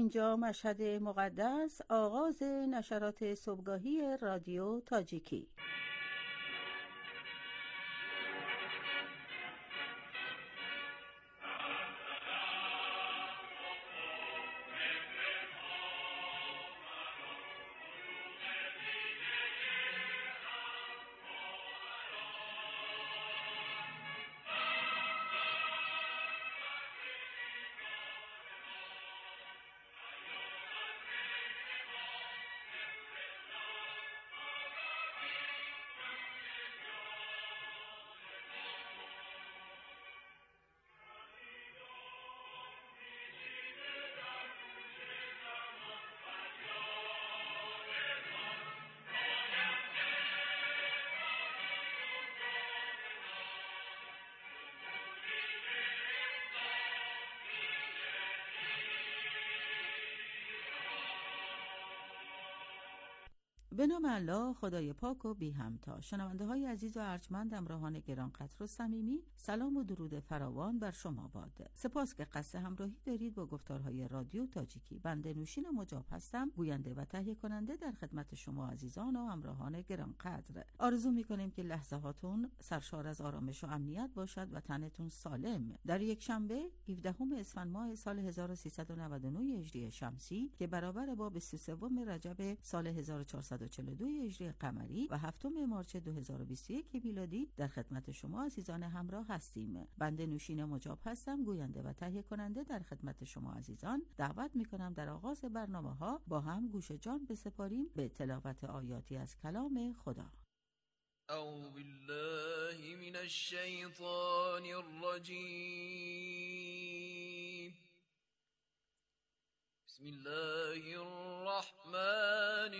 اینجا مشهد مقدس، آغاز نشرات صبحگاهی رادیو تاجیکی. به نام الله خدای پاک و بی همتا. شنونده های عزیز و ارجمند، همراهان گرانقدر و صمیمی، سلام و درود فراوان بر شما باد. سپاس که قصد همراهی دارید با گفتارهای رادیو تاجیکی. بنده نوشین مجاب هستم، گوینده و تهیه کننده در خدمت شما عزیزان و همراهان گرانقدر. آرزو می‌کنیم که لحظه هاتون سرشار از آرامش و امنیت باشد و تنتون سالم. در یک شنبه 17 اسفند ماه سال 1399 هجری شمسی که برابر با 23 رجب سال 1442 هجری قمری و 7 مارس 2021 میلادی در خدمت شما عزیزان همراه هستیم. بنده نوشین مجاب هستم، گوینده و تهیه کننده در خدمت شما عزیزان. دعوت میکنم در آغاز برنامه‌ها با هم گوش جان بسپاریم به تلاوت آیاتی از کلام خدا. اعوذ بالله من الشیطان الرجیم. بسم الله الرحمن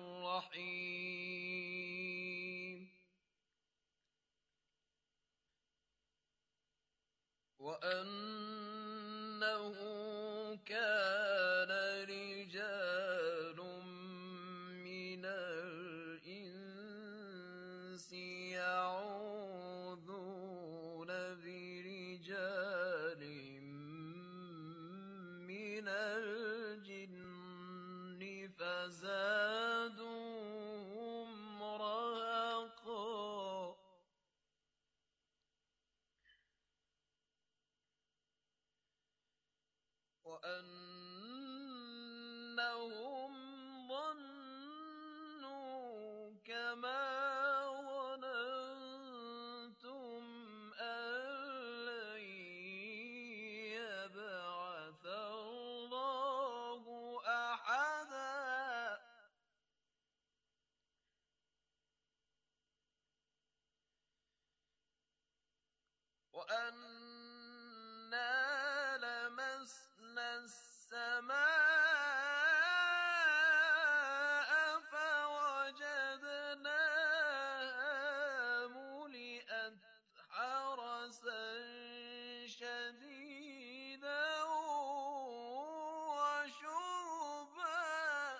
الرحیم. وأنه كان رجال من الإنس يعوذون برجال من الجن فزادوهم رهقا. وأنهم ظنوا كما ظننتم أن لن يبعث الله أحدا. وأنا لمسنا السماء فوجدناها ملئت حرسا شديدا وشربا.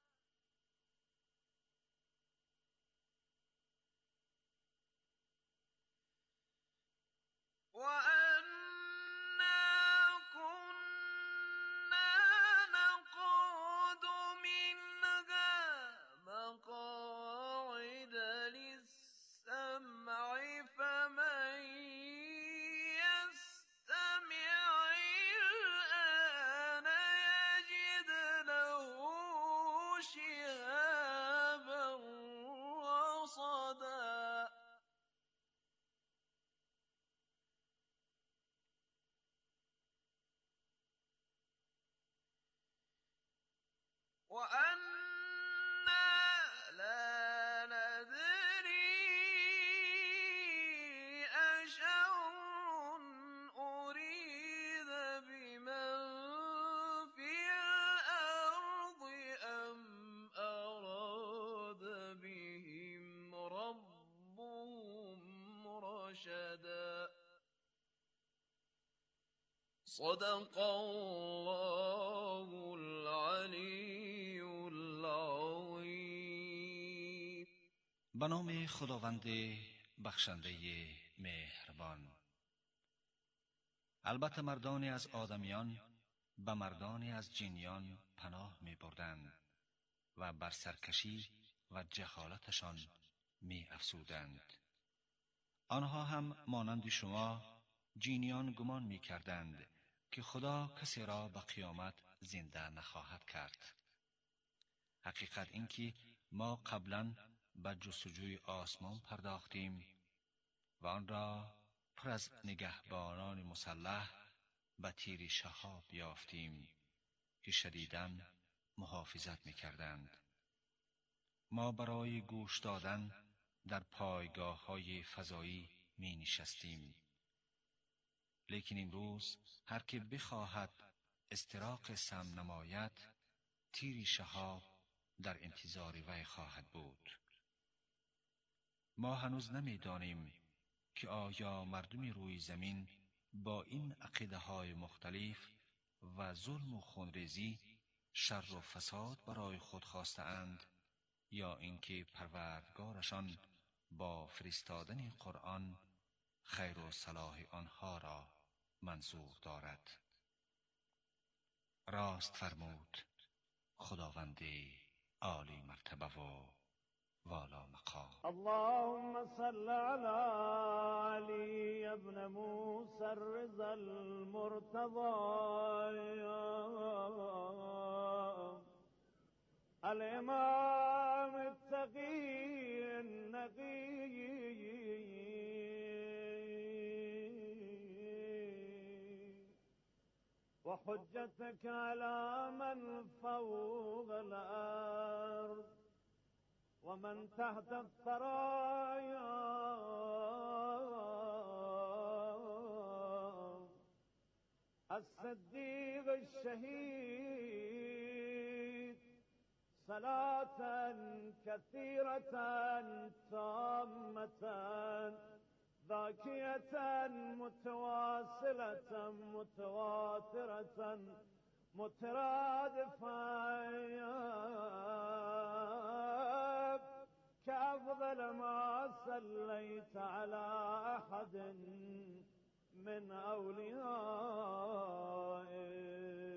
وأنا كنا نقعد منها مقاعد للسمع فمن يستمع الآن يجد له شهابا رصدا. وأنا لا ندري أشر أريد بمن في الأرض أم أراد بهم ربهم رشدا. صدق الله العلی العظیم. به نام خداوند بخشنده مهربان. البته مردانی از آدمیان به مردانی از جنیان پناه می بردند و بر سرکشی و جهالتشان می افزودند. آنها هم مانند شما جنیان گمان می کردند که خدا کسی را به قیامت زنده نخواهد کرد. حقیقت این که ما قبلا به جستجوی آسمان پرداختیم و آن را پر از نگهبانان مسلح به تیر شهاب یافتیم که شدیداً محافظت می‌کردند. ما برای گوش دادن در پایگاه‌های فضایی می‌نشستیم، لیکن امروز هر که بخواهد استراق سم نماید، تیر شهاب در انتظار وی خواهد بود. ما هنوز نمی‌دانیم که آیا مردم روی زمین با این عقیده‌های مختلف و ظلم و خونریزی شر و فساد برای خود خواسته‌اند یا اینکه پروردگارشان با فرستادن قرآن خیر و صلاح آنها را منظور دارد. راست فرمود خداوند عالی مرتبه و والا مقام. اللهم صل على علي ابن موسى الرضا المرتضى الإمام التقي النقي وحجتك على من فوق الأرض ومن تحت الثرايا الصديق الشهيد صلاة كثيرة تامة ذاكية متواصلة متواترة مترادفة كأفضل ما صليت على أحد من أوليائك.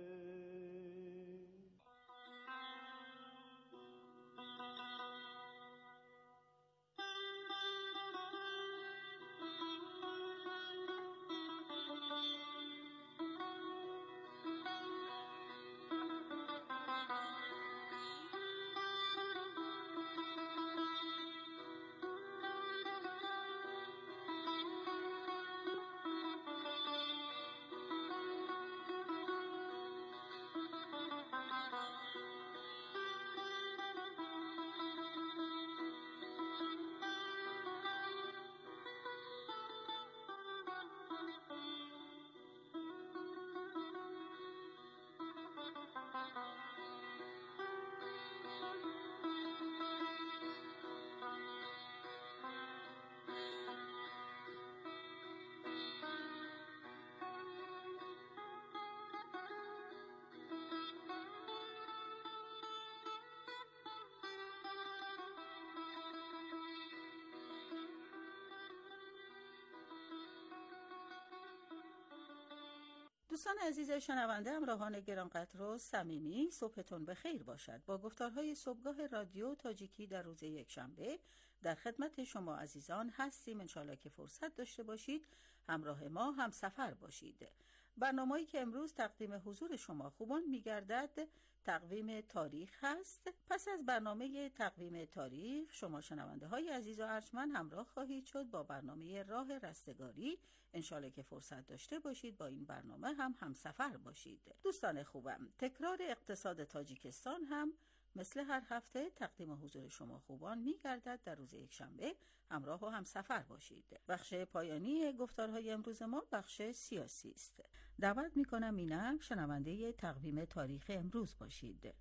دوستان عزیز شنونده، همراهان گرانقدر و صمیمی، صبحتون بخیر باشد. با گفتارهای صبحگاه رادیو تاجیکی در روز یکشنبه در خدمت شما عزیزان هستیم. انشالله که فرصت داشته باشید همراه ما هم سفر باشید. برنامه‌ای که امروز تقدیم حضور شما خوبان می‌گردد تقویم تاریخ هست. پس از برنامه تقویم تاریخ شما شنونده های عزیز و ارجمند همراه خواهید شد با برنامه راه رستگاری. انشالله که فرصت داشته باشید با این برنامه هم همسفر باشید. دوستان خوبم، تکرار اقتصاد تاجیکستان هم مثل هر هفته تقدیم حضور شما خوبان می‌گردد در روز یکشنبه. همراه و همسفر باشید. بخش پایانی گفتارهای امروز ما بخش سیاسی است. دعوت می‌کنم اینک شنونده تقویم تاریخ امروز باشید.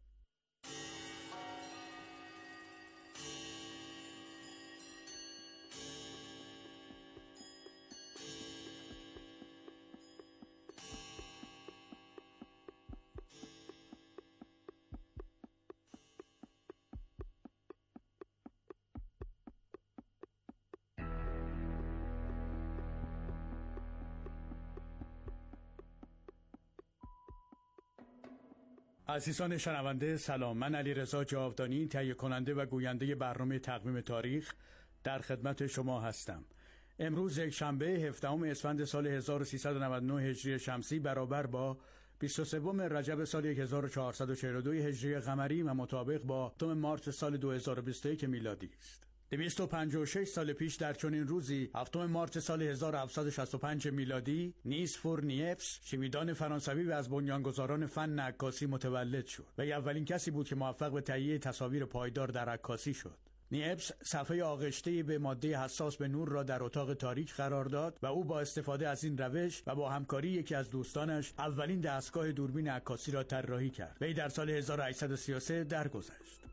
عزیزان شنونده سلام، من علیرضا جاودانی تهیه کننده و گوینده برنامه تقویم تاریخ در خدمت شما هستم. امروز یک شنبه 17 اسفند سال 1399 هجری شمسی برابر با 23 رجب سال 1442 هجری قمری و مطابق با 2 مارس سال 2021 میلادی است. 256 سال پیش در چنین روزی 7 مارس سال 1765 میلادی نیس فور نیپس شیمیدان فرانسوی و از بنیانگذاران فن عکاسی متولد شد و اولین کسی بود که موفق به تهیه تصاویر پایدار در عکاسی شد. نیپس صفحه آغشته به ماده حساس به نور را در اتاق تاریک قرار داد و او با استفاده از این روش و با همکاری یکی از دوستانش اولین دستگاه دوربین عکاسی را طراحی کرد. وی در سال 1833 درگذشت.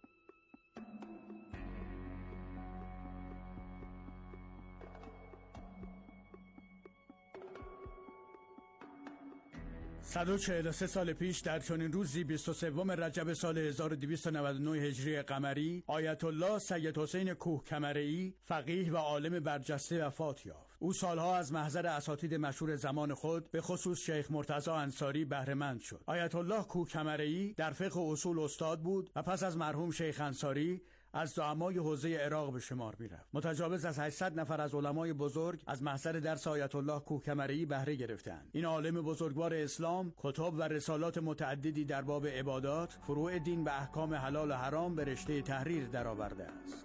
صد و 43 سال پیش در چنین روزی 23 رجب سال 1299 هجری قمری آیت الله سید حسین کوهکمره‌ای فقیه و عالم برجسته وفات یافت. او سالها از محضر اساتید مشهور زمان خود به خصوص شیخ مرتضی انصاری بهره مند شد. آیت الله کوهکمره‌ای در فقه اصول استاد بود و پس از مرحوم شیخ انصاری از زعمای حوزه عراق به شمار می‌رفت. متجاوز از 800 نفر از علمای بزرگ از محضر درس آیت الله کوهکمره‌ای بهره گرفتند. این عالم بزرگوار اسلام کتب و رسالات متعددی در باب عبادات، فروع دین و احکام حلال و حرام به رشته تحریر درآورده است.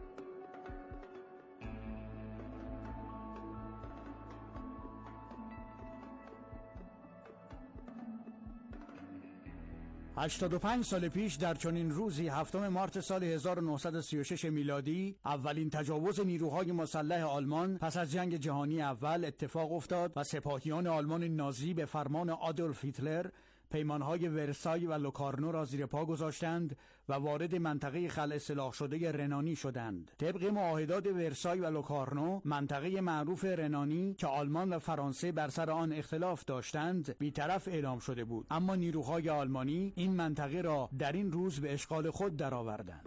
هشتاد و 85 سال پیش در چنین روزی 7 مارس سال 1936 میلادی اولین تجاوز نیروهای مسلح آلمان پس از جنگ جهانی اول اتفاق افتاد و سپاهیان آلمان نازی به فرمان آدولف هیتلر پیمانهای ورسای و لوکارنو را زیر پا گذاشتند و وارد منطقه خلع سلاح شده رنانی شدند. طبق معاهدات ورسای و لوکارنو منطقه معروف رنانی که آلمان و فرانسه بر سر آن اختلاف داشتند بی‌طرف اعلام شده بود، اما نیروهای آلمانی این منطقه را در این روز به اشغال خود درآوردند.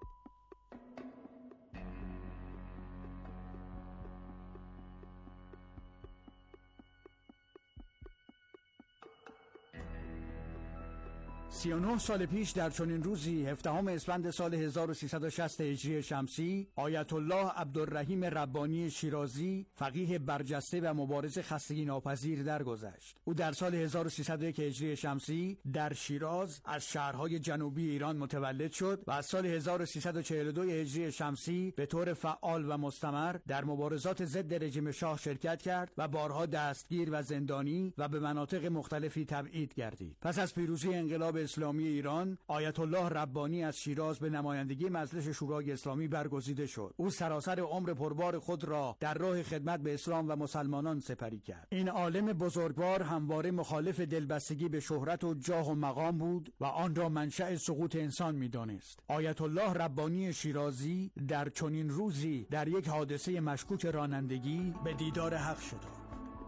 سی و 39 سال پیش در چنین روزی 17 اسفند سال 1360 هجری شمسی آیت الله عبدالرحیم ربانی شیرازی فقیه برجسته و مبارز خستگی ناپذیر درگذشت. او در سال 1301 هجری شمسی در شیراز از شهرهای جنوبی ایران متولد شد و از سال 1342 هجری شمسی به طور فعال و مستمر در مبارزات ضد رژیم شاه شرکت کرد و بارها دستگیر و زندانی و به مناطق مختلفی تبعید گردید. پس از پیروزی انقلاب اسلامی ایران آیت الله ربانی از شیراز به نمایندگی مجلس شورای اسلامی برگزیده شد. او سراسر عمر پربار خود را در راه خدمت به اسلام و مسلمانان سپری کرد. این عالم بزرگوار همواره مخالف دلبستگی به شهرت و جاه و مقام بود و آن را منشأ سقوط انسان می‌دانست. آیت الله ربانی شیرازی در چنین روزی در یک حادثه مشکوک رانندگی به دیدار حق شد.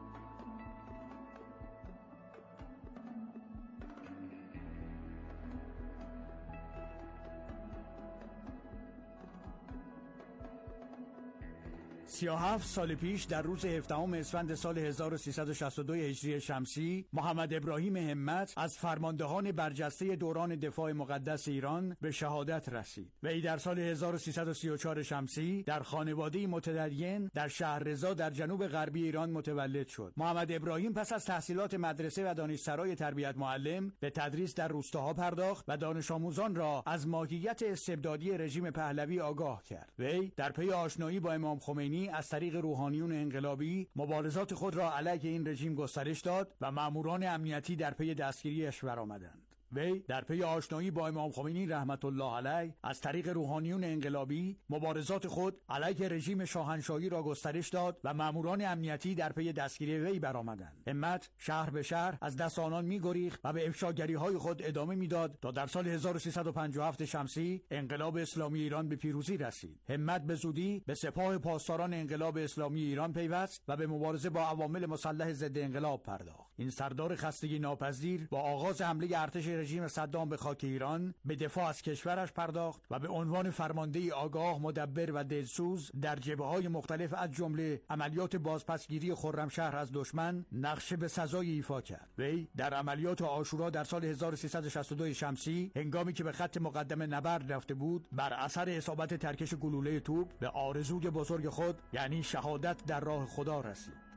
سی و 7 سال پیش در روز 17 اسفند سال 1362 هجری شمسی محمد ابراهیم همت از فرماندهان برجسته دوران دفاع مقدس ایران به شهادت رسید. وی در سال 1334 شمسی در خانواده متدین در شهر رضا در جنوب غربی ایران متولد شد. محمد ابراهیم پس از تحصیلات مدرسه و دانشسرای تربیت معلم به تدریس در روستاها پرداخت و دانش آموزان را از ماهیت استبدادی رژیم پهلوی آگاه کرد. وی در پی آشنایی با امام خمینی از طریق روحانیون انقلابی مبارزات خود را علیه این رژیم گسترش داد و ماموران امنیتی در پی دستگیریش برآمدند. وی در پی آشنایی با امام خمینی رحمت الله علیه از طریق روحانیون انقلابی مبارزات خود علیه رژیم شاهنشاهی را گسترش داد و ماموران امنیتی در پی دستگیری وی برآمدند. همت شهر به شهر از دست آنان می‌گریخت و به افشاگری‌های خود ادامه میداد تا در سال 1357 شمسی انقلاب اسلامی ایران به پیروزی رسید. همت به زودی به سپاه پاسداران انقلاب اسلامی ایران پیوست و به مبارزه با عوامل مسلح ضد انقلاب پرداخت. این سردار خستگی ناپذیر با آغاز حمله ارتش رژیم صدام به خاک ایران به دفاع از کشورش پرداخت و به عنوان فرمانده آگاه، مدبر و دلسوز در جبهه‌های مختلف از جمله عملیات بازپسگیری خرمشهر از دشمن نقش به سزای ایفا کرد. وی در عملیات عاشورا در سال 1362 شمسی هنگامی که به خط مقدم نبرد رفته بود، بر اثر اصابت ترکش گلوله توپ به آرزوی بزرگ خود یعنی شهادت در راه خدا رسید.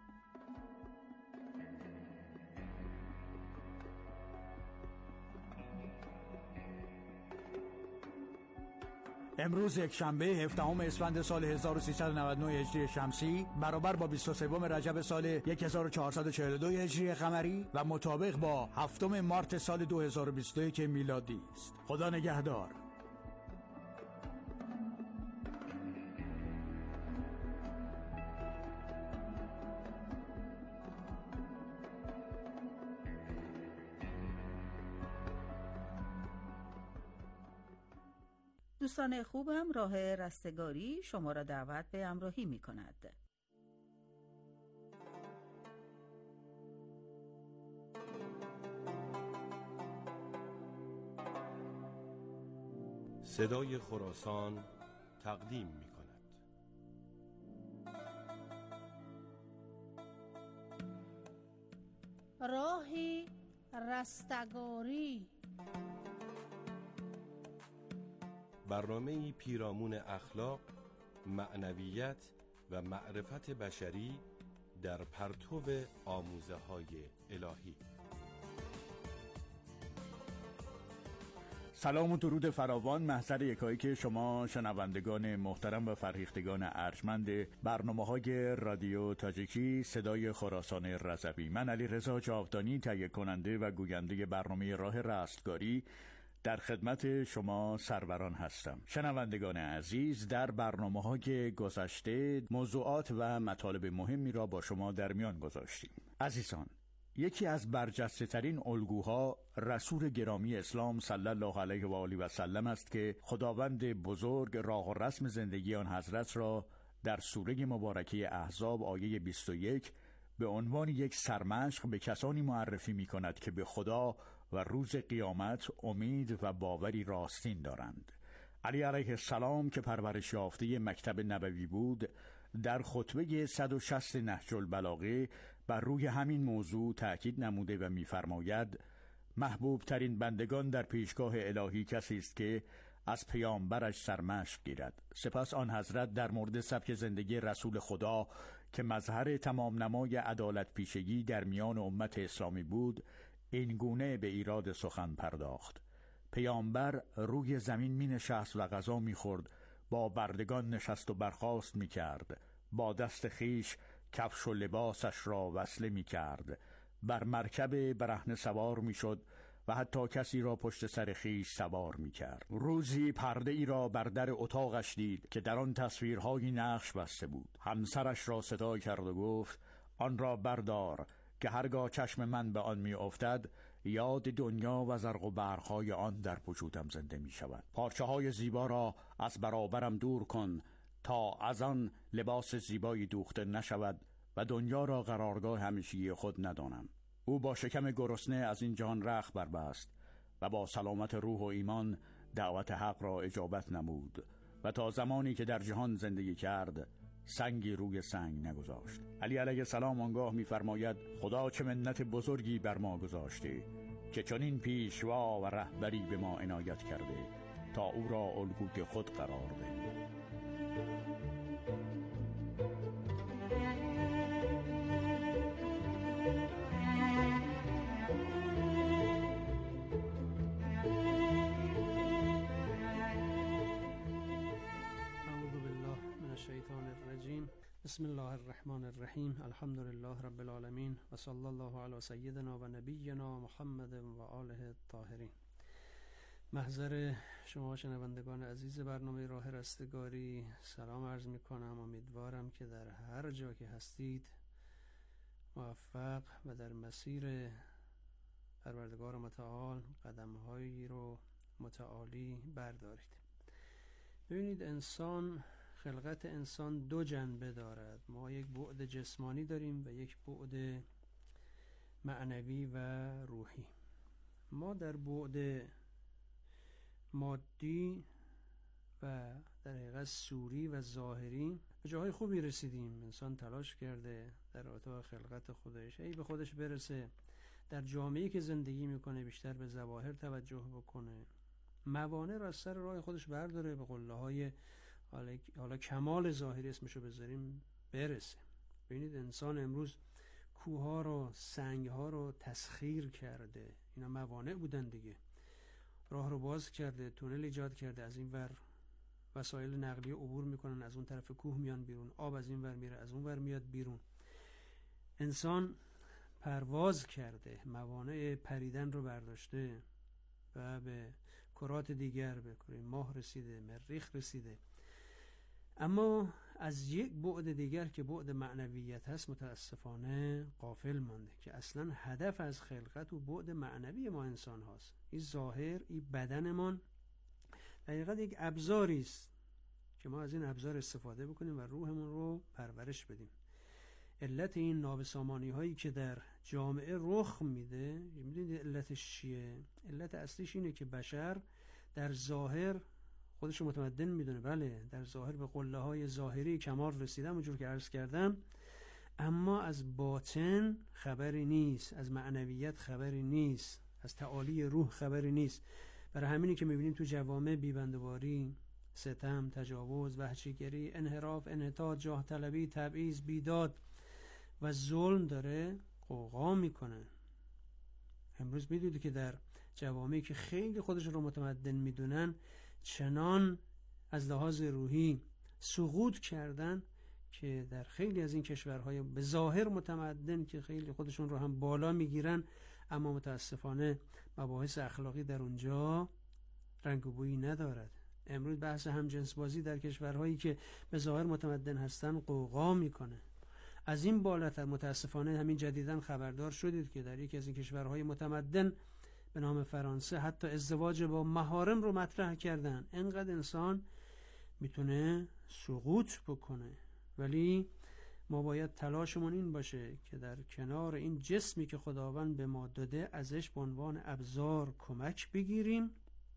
امروز یکشنبه 17 اسفند سال 1399 هجری شمسی برابر با 23 رجب سال 1442 هجری قمری و مطابق با 7 مارس سال 2021 میلادی است. خدا نگهدار. دوستان خوبم، راه رستگاری شما را دعوت به همراهی می کند. صدای خراسان تقدیم می کند. راهی رستگاری، برنامه‌ای پیرامون اخلاق، معنویت و معرفت بشری در پرتو آموزه‌های الهی. سلام و درود فراوان محضر یکایک شما شنوندگان محترم و فرهیختگان ارجمند برنامه‌های رادیو تاجیکی صدای خراسان رضوی. من علیرضا جاودانی تهیه کننده و گوینده برنامه راه رستگاری در خدمت شما سروران هستم. شنوندگان عزیز، در برنامه‌های گذشته موضوعات و مطالب مهمی را با شما در میان گذاشتیم. عزیزان، یکی از برجسته‌ترین الگوها رسول گرامی اسلام صلی الله علیه و آله و سلم است که خداوند بزرگ راه و رسم زندگی آن حضرت را در سوره مبارکه احزاب آیه 21 به عنوان یک سرمشق به کسانی معرفی می کند که به خدا و روز قیامت امید و باوری راستین دارند. علی علیه السلام که پرورش یافته مکتب نبوی بود، در خطبه 160 نهج البلاغه بر روی همین موضوع تأکید نموده و می‌فرماید محبوب ترین بندگان در پیشگاه الهی کسی است که از پیامبرش سرمشق گیرد. سپس آن حضرت در مورد سبک زندگی رسول خدا که مظهر تمام نمای عدالت پیشگی در میان امت اسلامی بود، این گونه به ایراد سخن پرداخت. پیامبر روی زمین می نشست و غذا می خورد، با بردگان نشست و برخاست می کرد، با دست خیش کفش و لباسش را وصله می کرد، بر مرکب برهنه سوار می شد و حتی کسی را پشت سر خیش سوار می کرد. روزی پرده ای را بر در اتاقش دید که در آن تصویرهایی نقش بسته بود. همسرش را صدا کرد و گفت آن را بردار که هرگاه چشم من به آن می افتد یاد دنیا و زرق و برق‌های آن در وجودم زنده می شود. پارچه های زیبا را از برابرم دور کن تا از آن لباس زیبایی دوخته نشود و دنیا را قرارگاه همیشگی خود ندانم. او با شکم گرسنه از این جهان رخت بربست و با سلامت روح و ایمان دعوت حق را اجابت نمود و تا زمانی که در جهان زندگی کرد سنگی روی سنگ نگذاشت. علی علیه السلام آنگاه می‌فرماید خدا چه منت بزرگی بر ما گذاشته که چنین پیشوا و رهبری به ما عنایت کرده تا او را الگوی خود قرار دهیم. بسم الله الرحمن الرحیم. الحمد لله رب العالمین و صلی الله علی سیدنا و نبینا محمد و آله الطاهرین. محضر شما شنوندگان عزیز برنامه راه رستگاری سلام عرض می کنم. امیدوارم که در هر جا که هستید موفق و در مسیر پروردگار متعال قدم‌هایی رو متعالی بردارید. ببینید، خلقت انسان دو جنبه دارد. ما یک بعد جسمانی داریم و یک بعد معنوی و روحی. ما در بعد مادی و در حقیقت صوری و ظاهری به جاهای خوبی رسیدیم. انسان تلاش کرده در رابطه با خلقت خودش به خودش برسه، در جامعه‌ای که زندگی میکنه بیشتر به ظواهر توجه بکنه، موانع را از سر راه خودش برداره، به قله‌های حالا کمال ظاهری اسمشو بذاریم برسه. ببینید انسان امروز کوه‌ها رو، سنگ‌ها رو تسخیر کرده، اینا موانع بودن دیگه. راه رو باز کرده، تونل ایجاد کرده، از این ور وسایل نقلیه عبور میکنن، از اون طرف کوه میان بیرون، آب از این ور میره از اون ور میاد بیرون. انسان پرواز کرده، موانع پریدن رو برداشته و به کرات دیگر، به کره ماه رسیده، مریخ رسیده. اما از یک بعد دیگر که بعد معنویت هست متاسفانه غافل مانده، که اصلا هدف از خلقت و بعد معنوی ما انسان هاست. این ظاهر، این بدنمان حقیقت یک ابزاری است که ما از این ابزار استفاده بکنیم و روحمون رو پرورش بدیم. علت این نابسامانی هایی که در جامعه رخ میده، میدونید علتش چیه؟ علت اصلیش اینه که بشر در ظاهر خودش رو متمدن میدونه، بله در ظاهر به قله های ظاهری کمال رسیدم اونجور که عرض کردم، اما از باطن خبری نیست، از معنویت خبری نیست، از تعالی روح خبری نیست. برای همینی که میبینیم تو جوامع بیبندواری، ستم، تجاوز، وحشیگری، انحراف، انحطاط، جاه طلبی، تبعیض، بیداد و ظلم داره قوقا میکنه. امروز میدونید که در جوامعی که خیلی خودشون رو متمدن میدونن، چنان از لحاظ روحی سقوط کردن که در خیلی از این کشورهای به ظاهر متمدن که خیلی خودشون رو هم بالا میگیرن، اما متاسفانه مباحث اخلاقی در اونجا رنگ و بویی ندارد. امروز بحث همجنسبازی در کشورهایی که به ظاهر متمدن هستن قوقا میکنه. از این بالاتر متاسفانه همین جدیداً خبردار شدید که در یکی از این کشورهای متمدن به نام فرانسه حتی ازدواج با محارم رو مطرح کردن. انقدر انسان میتونه سقوط بکنه، ولی ما باید تلاشمون این باشه که در کنار این جسمی که خداوند به ما داده ازش به عنوان ابزار کمک بگیریم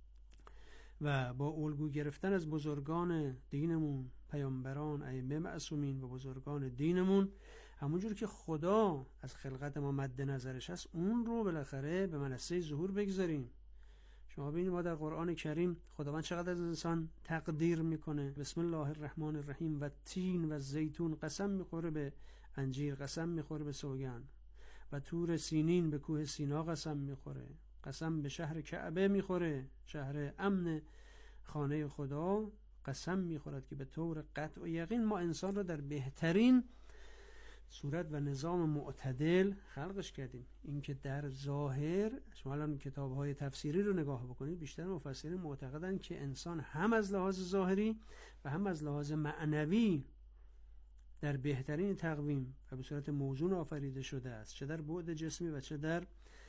و با الگو گرفتن از بزرگان دینمون، پیامبران، ائمه معصومین و بزرگان دینمون، همونجور که خدا از خلقت ما مد نظرش هست، اون رو بالاخره به منصه ظهور بگذاریم. شما ببینید ما در قرآن کریم خداوند چقدر از انسان تقدیر میکنه. بسم الله الرحمن الرحیم و تین و زیتون، قسم میخوره به انجیر، قسم میخوره به سوگند، و طور سینین، به کوه سینا قسم میخوره، قسم به شهر کعبه میخوره، شهر امن خانه خدا قسم میخورد که به طور قطع و یقین ما انسان رو در بهترین صورت و نظام معتدل خلقش کردیم. اینکه در ظاهر شما الان کتاب‌های تفسیری رو نگاه بکنید، بیشتر مفسرین معتقدن که انسان هم از لحاظ ظاهری و هم از لحاظ معنوی در بهترین تقویم و به صورت موزون آفریده شده است، چه در بعد جسمی و چه در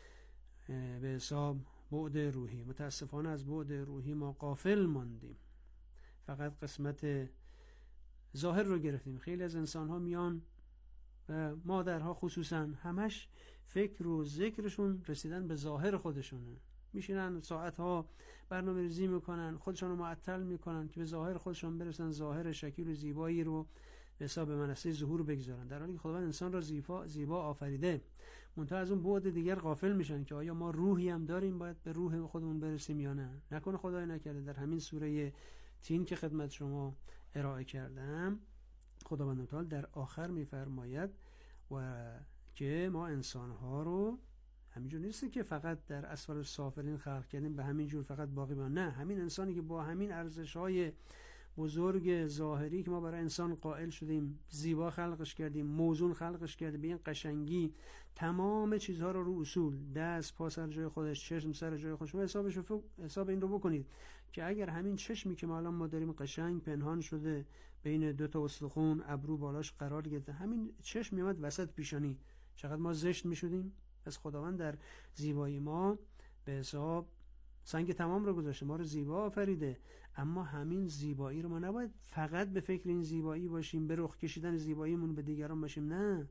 به حساب بعد روحی. متاسفانه از بعد روحی ما غافل ماندیم، فقط قسمت ظاهر رو گرفتیم. خیلی از انسان‌ها میان و مادرها خصوصا همش فکر و ذکرشون رسیدن به ظاهر خودشونه، میشینن ساعتها برنامه ریزی میکنن، خودشون رو معطل میکنن که به ظاهر خودشون برسن، ظاهر شکل و زیبایی رو به حساب منصه ظهور بگذارن، در حالی که خداوند انسان را زیبا آفریده. منتها از اون بعد دیگر غافل میشن که آیا ما روحی هم داریم، باید به روح خودمون برسیم یا نه. نکنه خدای نکرده در همین سوره تین که خدمت شما ارائه کردم، خداوند تعالی در آخر میفرماید و که ما انسان‌ها رو همینجور نیست که فقط در اسفل السافلین خلق کردیم به همین جور فقط باقی بمونه، نه، همین انسانی که با همین ارزش‌های بزرگ ظاهری که ما برای انسان قائل شدیم، زیبا خلقش کردیم، موزون خلقش کردیم، به این قشنگی تمام چیزها رو اصول، دست پا سر جای خودش، چشم سر جای خودش. حساب این رو بکنید که اگر همین چشمی که ما الان ما داریم قشنگ پنهان شده بین دو تا استخوان، ابرو بالاش قرار گرفته، همین چشم میاد وسط پیشانی، چقدر ما زشت میشدیم. پس خداوند در زیبایی ما به حساب سنگ تمام رو گذاشته، ما رو زیبا آفریده. اما همین زیبایی رو ما نباید فقط به فکر این زیبایی باشیم، به رخ کشیدن زیباییمون به دیگران باشیم، نه،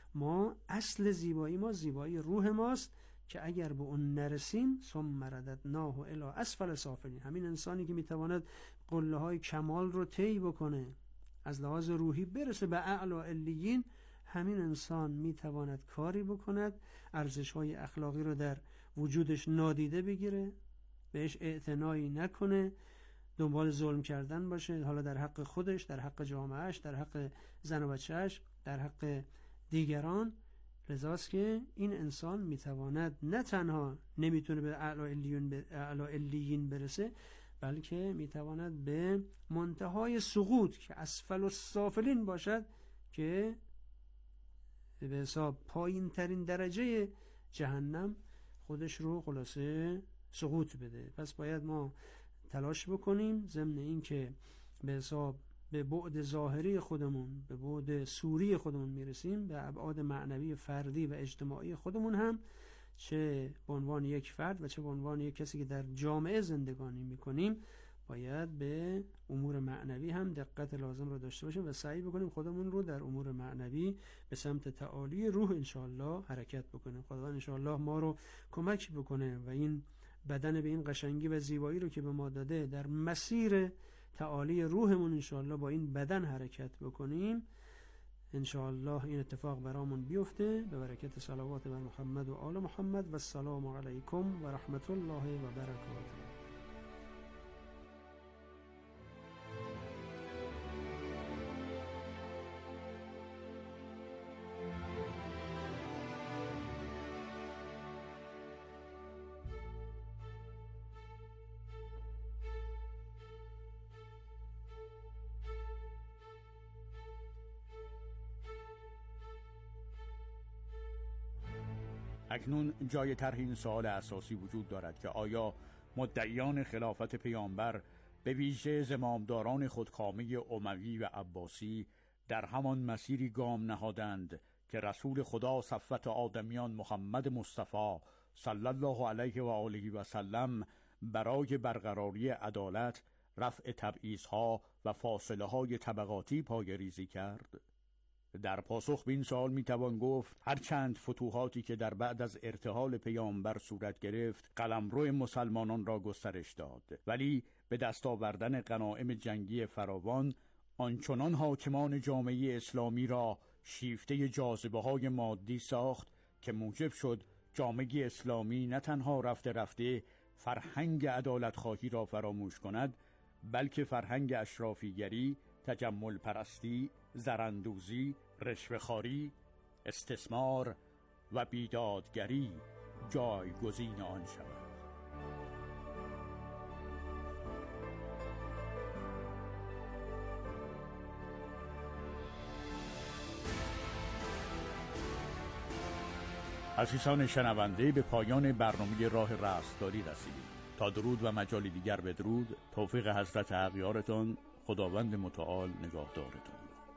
ما اصل زیبایی ما زیبایی روح ماست که اگر به اون نرسیم ثم رددناه الی اسفل سافلین، همین انسانی که میتواند قله های کمال رو طی بکنه، از لحاظ روحی برسه به اعلی علیین، همین انسان میتواند کاری بکند ارزش های اخلاقی رو در وجودش نادیده بگیره، بهش اعتنایی نکنه، دنبال ظلم کردن باشه، حالا در حق خودش، در حق جامعهش، در حق زن و بچهش، در حق دیگران. لذاست که این انسان میتواند نه تنها نمیتونه به اعلی علیین برسه، بلکه میتواند به منتهای سقوط که اسفل السافلین باشد، که به حساب پایین ترین درجه جهنم خودش رو خلاصه سقوط بده. پس باید ما تلاش بکنیم ضمن این که به حساب به بعد ظاهری خودمون، به بعد صوری خودمون میرسیم، به ابعاد معنوی فردی و اجتماعی خودمون هم، چه به عنوان یک فرد و چه به عنوان یک کسی که در جامعه زندگانی میکنیم، باید به امور معنوی هم دقت لازم رو داشته باشیم و سعی بکنیم خودمون رو در امور معنوی به سمت تعالی روح انشاءالله حرکت بکنیم. خداوند انشاءالله ما رو کمک بکنه و این بدن به این قشنگی و زیبایی رو که به ما داده در مسیر تعالی روحمون انشاءالله با این بدن حرکت بکنیم. انشاءالله این اتفاق برامون بیفته به برکت صلوات بر محمد و آل محمد و السلام علیکم و رحمت الله و برکاته. اکنون جای طرح این سوال اساسی وجود دارد که آیا مدعیان خلافت پیامبر به ویژه زمامداران خودکامه اموی و عباسی در همان مسیری گام نهادند که رسول خدا صفوت آدمیان محمد مصطفی صلی الله علیه و آله و سلم برای برقراری عدالت رفع تبعیض‌ها و فاصله‌های طبقاتی پایه‌ریزی کرد؟ در پاسخ به این سوال میتوان گفت هرچند فتوحاتی که در بعد از ارتحال پیامبر صورت گرفت قلمرو مسلمانان را گسترش داد، ولی به دست آوردن غنایم جنگی فراوان آنچنان حاکمان جامعه اسلامی را شیفته جاذبه‌های مادی ساخت که موجب شد جامعه اسلامی نه تنها رفته رفته فرهنگ عدالت خواهی را فراموش کند، بلکه فرهنگ اشرافیگری، تجمل پرستی، زراندوزی، رشوه‌خواری، استثمار و بیدادگری جایگزین آن شود. عزیزان شنونده، به پایان برنامه راه رستگاری رسیدیم. تا درود و مجال دیگر بدرود. توفیق حضرت اغیارتان، خداوند متعال نگاهدارتان.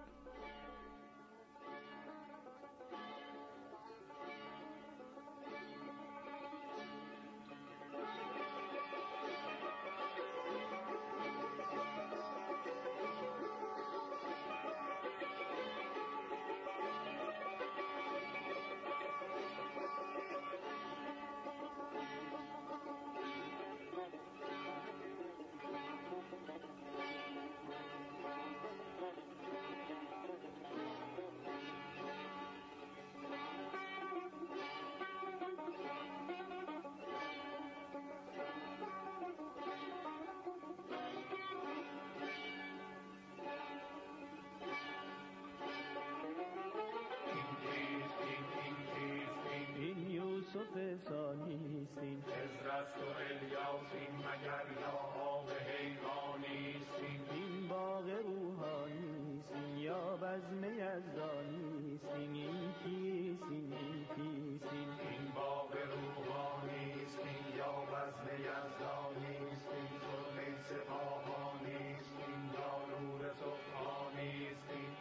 ثانیستین خضرست و الیاسین مگر یا آب حیوانیستین این باغ روحانیستین یا بزم یزدانیستین این کیستین این کیستین این باغ روحانیستین یا بزم یزدانیستین شغل سپاهانیستین یا نور سبحانیستین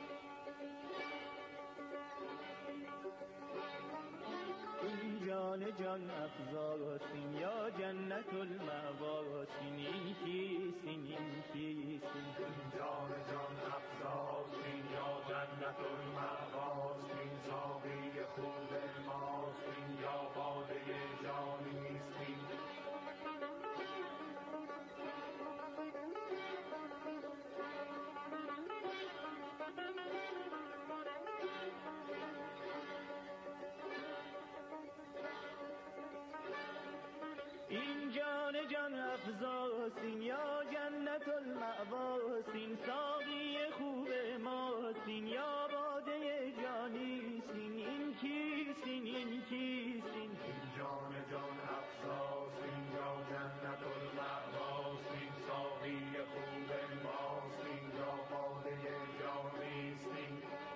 جان جان افزاسین یا جنت المأواسین این کیسین این کیسین جان جان افزاسین یا جنت المأواسین ساقی خوب ماستین یا باده جانیستین این جان جان افزاسین یا جنت المأواسین ساقی خوب ماستین یا باده جانیستین این کیستین این کیستین جان جان افزاسین یا جنت المأواسین ساقی خوب ماستین یا باده جانیستین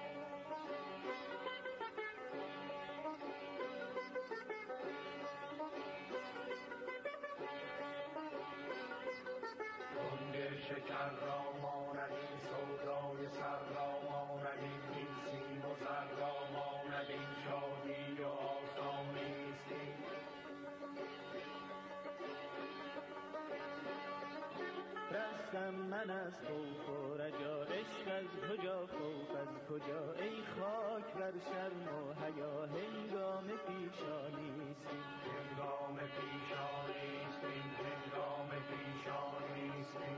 شکر را ماند این سودای سر را ماند این سیم و زر را ماند این شادی و آسانیستی رستم من از خوف و رجا عشق از کجا خوف از کجا ای خاک بر شرم و حیا هنگام پیشانیستی هنگام پیشانیستی هنگام پیشانیستی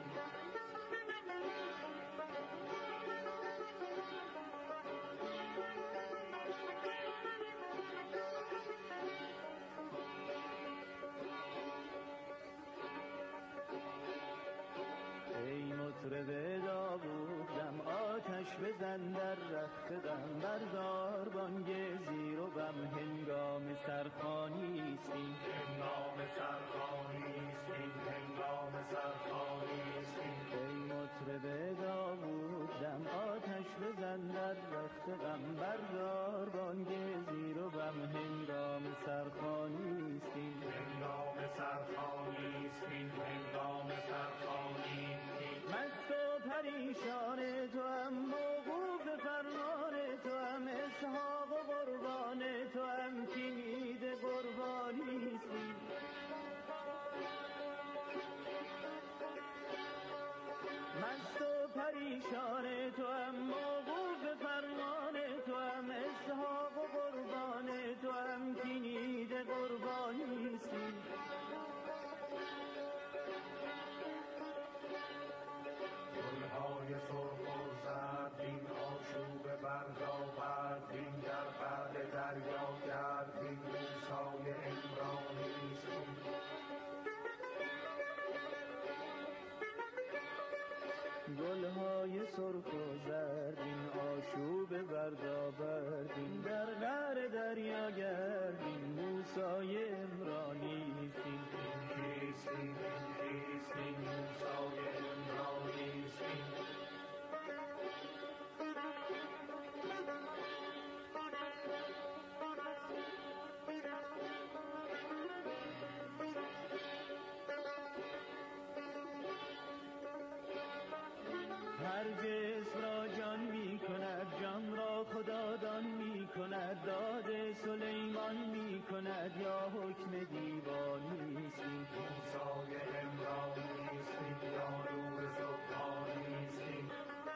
مطرب داوودم آتش بزن در رخت غم بردار بانگ زیر و بم هنگام سرخوانیستیم هنگام سرخوانیستیم هنگام سرخوانیستیم ای مطرب داوودم آتش بزن در رخت غم بردار بانگ زیر و بم هنگام سرخوانیستیم هنگام سرخوانیستیم هنگام سرخوانیستیم مست و پریشان تو هم موقوف فرمان تو هم اسحاق و قربان تو هم کلید قربانیستی مست و پریشان تو هم موقوف فرمان تو هم اسحاق و قربان تو هم کلید قربانیستی گلهای سرخ و زردین آشوب بردآوردین در بعد دریا کردین موسای عمرانیستین گلهای سرخ و زردین آشوب بردآوردین در قعر دریا گردین موسای عمرانیستین کیستین کیستین موسای عمرانیستین هر جسم را جان می کند جان را خدادان می کند داد سلیمان می کند یا حکم دیوانیستی موسای عمرانیستی یا نور سبحانیستی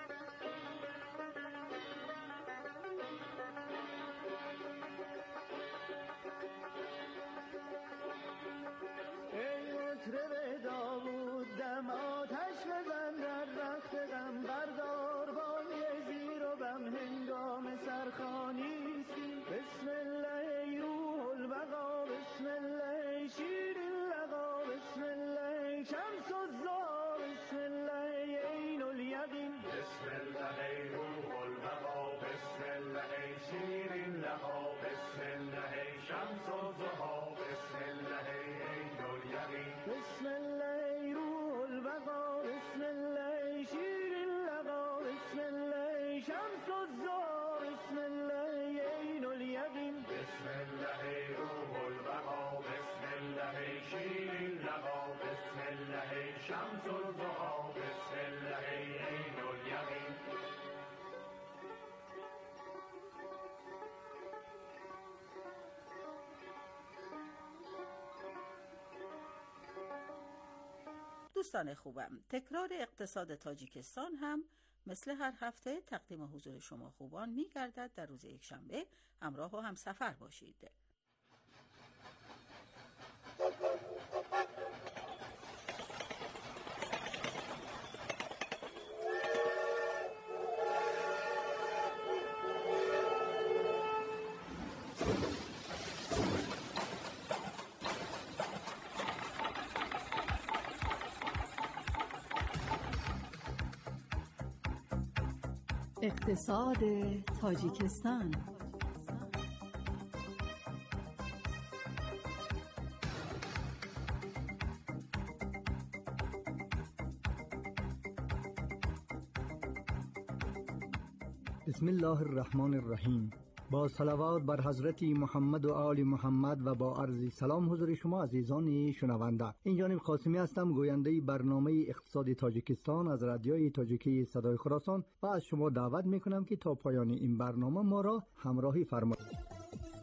ای مطرب داوود دم آتش بزن در رخت غم بردار بانگ زیر و بم هنگام سرخوانیستی بسم الله ای روح البقا بسم الله ای شیرین لقا بسم الله ای شمس الضحی بسم الله ای عین الیقین بسم الله ای روح البقا بسم الله ای شیرین لقا بسم الله ای شمس الضحی بسم الله ای عین الیقین بسم الله ای روح البقا بسم الله ای شیرین لقا بسم الله ای شمس الضحی بسم الله ای عین الیقین بسم الله ای روح البقا بسم الله ای شیرین لقا بسم الله ای شمس الضحی بسم الله ای عین الیقین دوستان خوبم، تکرار اقتصاد تاجیکستان هم مثل هر هفته تقدیم حضور شما خوبان می‌گردد در روز یکشنبه. همراه و همسفر باشید. اقتصاد تاجیکستان. بسم الله الرحمن الرحیم. با صلوات بر حضرت محمد و آل محمد و با عرض سلام حضور شما عزیزان شنونده. این جانب قاسمی هستم، گوینده برنامه اقتصاد تاجیکستان از رادیوی تاجیکی صدای خراسان و از شما دعوت میکنم که تا پایان این برنامه ما را همراهی فرمایید.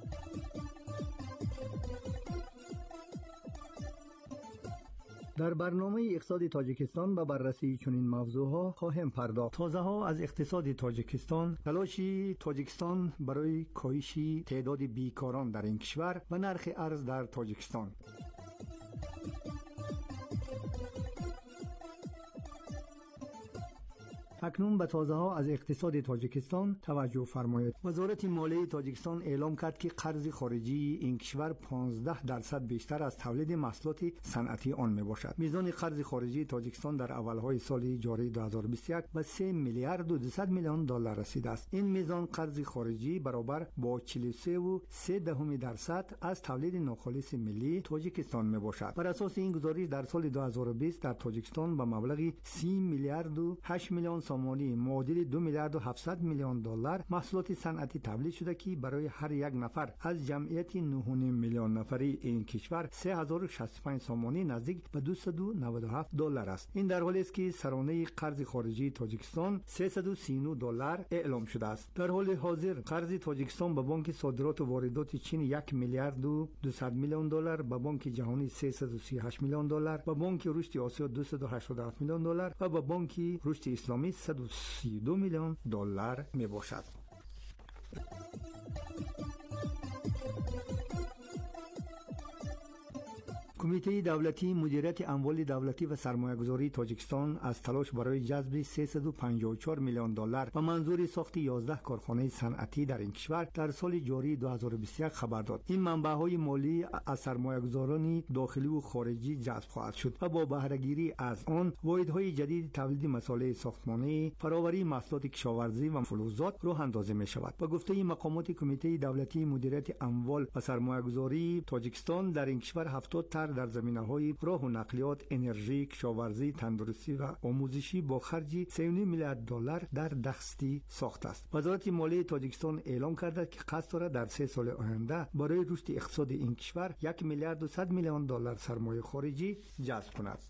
در برنامه اقتصاد تاجیکستان به بررسی چنین موضوعها خواهیم پرداخت. تازه‌ها از اقتصاد تاجیکستان، تلاشی تاجیکستان برای کاهش تعداد بیکاران در این کشور و نرخ ارز در تاجیکستان. اکنون به تازه‌ها از اقتصاد تاجیکستان توجه فرمایید. وزارت مالیه تاجیکستان اعلام کرد که قرض خارجی این کشور 15% بیشتر از تولید محصولات صنعتی آن میباشد. میزان قرض خارجی تاجیکستان در اولهای سال جاری 2021 به 3 میلیارد و 200 میلیون دلار رسیده است. این میزان قرض خارجی برابر با 43.3% از تولید ناخالص ملی تاجیکستان میباشد. بر اساس این گزارش در سال 2020 در تاجیکستان به مبلغ 30 میلیارد و 8 میلیون سامانی معادل 2 میلیارد و 700 میلیون دلار محصولات صنعتی تولید شده که برای هر یک نفر از جمعیت 9.5 میلیون نفری این کشور 3065 سامانی نزدیک به 297 دلار است. این در حالی است که سرانه قرض خارجی تاجیکستان 339 دلار اعلام شده است. در حال حاضر قرض تاجیکستان به بانک صادرات و واردات چین 1 میلیارد و 200 میلیون دلار، به بانک جهانی 338 میلیون دلار، به بانک رشد آسیا 287 میلیون دلار و به بانک رشد اسلامی 132 میلیون دلار می باشد. کمیته دولتی مدیریت اموال دولتی و سرمایه‌گذاری تاجیکستان از تلاش برای جذب 354 میلیون دلار و منظور ساخت 11 کارخانه صنعتی در این کشور در سال جاری 2021 خبر داد. این منبع‌های مالی از سرمایه‌گذاران داخلی و خارجی جذب خواهد شد و با بهره‌گیری از آن واحدهای جدید تولید مصالح ساختمانی، فراوری محصولات کشاورزی و فلزات راه اندازی می شود. با گفته مقامات کمیته دولتی مدیریت اموال و سرمایه‌گذاری تاجیکستان در این کشور 70 در زمینه‌های راه و نقلیات، انرژی، کشاورزی، تندرستی و آموزشی با خرج 3.5 میلیارد دلار در دستی ساخته است. وزارت مالیه تاجیکستان اعلام کرده که قصد دارد در 3 سال آینده برای رشد اقتصاد این کشور 1 میلیارد و 100 میلیون دلار سرمایه خارجی جذب کند.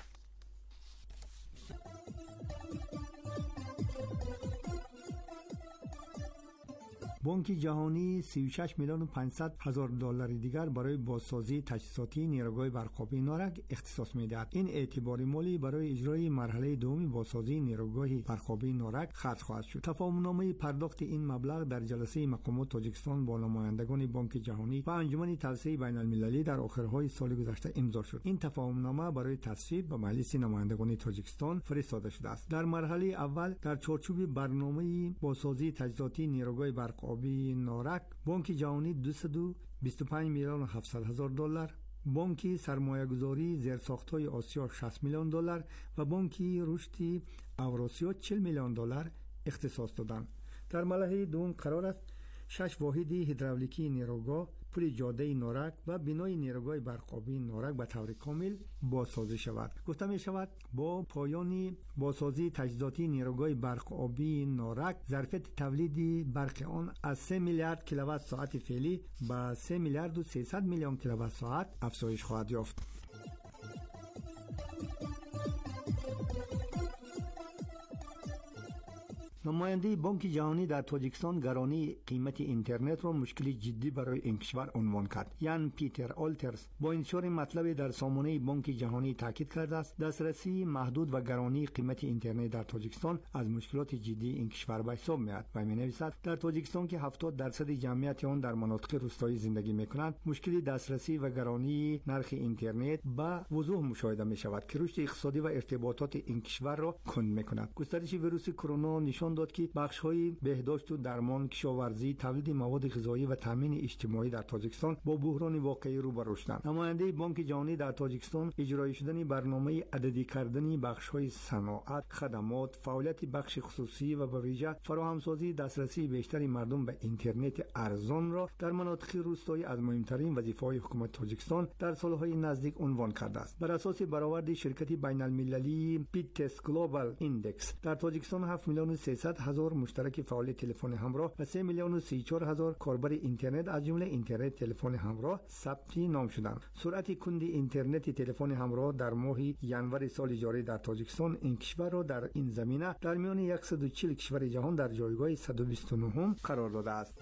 بانک جهانی 36 میلیون و 500 هزار دلار دیگر برای بازسازی تجهیزاتی نیروگاه برق‌آبی نارک اختصاص می‌دهد. این اعتبار مالی برای اجرای مرحله دوم بازسازی نیروگاه برق‌آبی نارک خرج خواهد شد. تفاهم‌نامه پرداخت این مبلغ در جلسه مقامات تاجیکستان با نمایندگان بانک جهانی و انجمن توسعه بین‌المللی در آخرهای سال گذشته امضا شد. این تفاهم‌نامه برای تصویب به مجلس نمایندگان تاجیکستان فرستاده شده است. در مرحله اول در چارچوب برنامه بازسازی تجهیزاتی نیروگاه برق‌آبی نارک بانک جهانی 225 میلیون و 700 هزار دلار، بانک سرمایه‌گذاری زیرساخت‌های آسیا 60 میلیون دلار و بانک رشد اوراسیا 40 میلیون دلار اختصاص دادند. در مرحله دوم قرار است 6 واحد هیدرولیکی نیروگاه، پل جاده نارک و بنای نیروگاه برق‌آبی نارک به طور کامل بازسازی شود. گفته می شود با پایان بازسازی تجهیزاتی نیروگاه برق‌آبی نارک ظرفیت تولید برق آن از 3 میلیارد کیلووات ساعت فعلی به 3 میلیارد و 300 میلیون کیلووات ساعت افزایش خواهد یافت. نماینده بانک جهانی در تاجیکستان گرانی قیمت اینترنت را مشکلی جدی برای این کشور عنوان کرد. یان پیتر آلترز با انتشار مطلب در سامانه بانک جهانی تاکید کرده است دسترسی محدود و گرانی قیمت اینترنت در تاجیکستان از مشکلات جدی این کشور به حساب میاد و می‌نویسد در تاجیکستان که 70% جمعیت آن در مناطق روستایی زندگی می‌کنند، مشکلی دسترسی و گرانی نرخ اینترنت با وضوح مشاهده می‌شود که رشد اقتصادی و ارتباطات این کشور را کند می‌کند. گسترش ویروس کرونا نشان داد که بخش‌های بهداشت و درمان، کشاورزی، تولید مواد غذایی و تامین اجتماعی در تاجیکستان با بحران واقعی روبرو شدند. نماینده بانک جهانی در تاجیکستان اجرای شدن برنامه عددی کردن بخش‌های صنعت، خدمات، فعالیت بخش خصوصی و به ویژه فراهمسازی دسترسی بیشتری مردم به اینترنت ارزان را در مناطق روستایی از مهمترین وظیفه‌های حکومت تاجیکستان در سال‌های نزدیک عنوان کرده است. بر اساس برآورد شرکت بین‌المللی پیتس گلوبال ایندکس در تاجیکستان 7,300,000 مشترک فعال تلفن همراه و 3,34,000 کاربر اینترنت از جمله اینترنت تلفن همراه ثبت نام شدند. سرعت کند اینترنت تلفن همراه در ماه ژانویه سال جاری در تاجیکستان این کشور را در این زمینه در میان 140 کشور جهان در جایگاه 129 قرار داده است.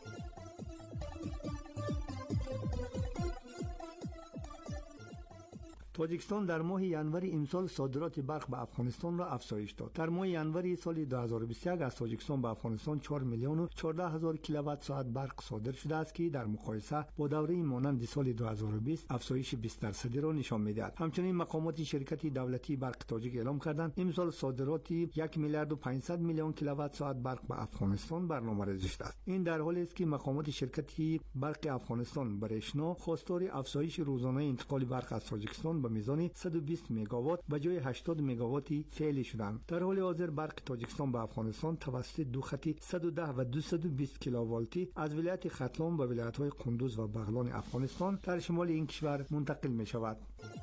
تاجیکستان در ماه ژانویه امسال صادرات برق به افغانستان را افزایش داد. در ماه ژانویه سال 2021 از تاجیکستان به افغانستان 4,014,000 کیلووات ساعت برق صادر شده است که در مقایسه با دوره مانند سال 2020 افزایش 20% را نشان می‌دهد. همچنین مقامات شرکت دولتی برق تاجیک اعلام کردند امسال صادرات 1,500,000,000 کیلووات ساعت برق به افغانستان برنامه‌ریزی شده است. این در حالی است که مقامات شرکت برق افغانستان برشنا خواستار افزایش روزانه انتقال برق از تاجیکستان به میزان 120 مگاوات به جای 80 مگاواتی فعلی شدند. در حال حاضر برق تاجیکستان به افغانستان توسط دو خط 110 و 220 کیلووالتی از ولایت ختلان به ولایت‌های قندوز و بغلان افغانستان در شمال این کشور منتقل می شود.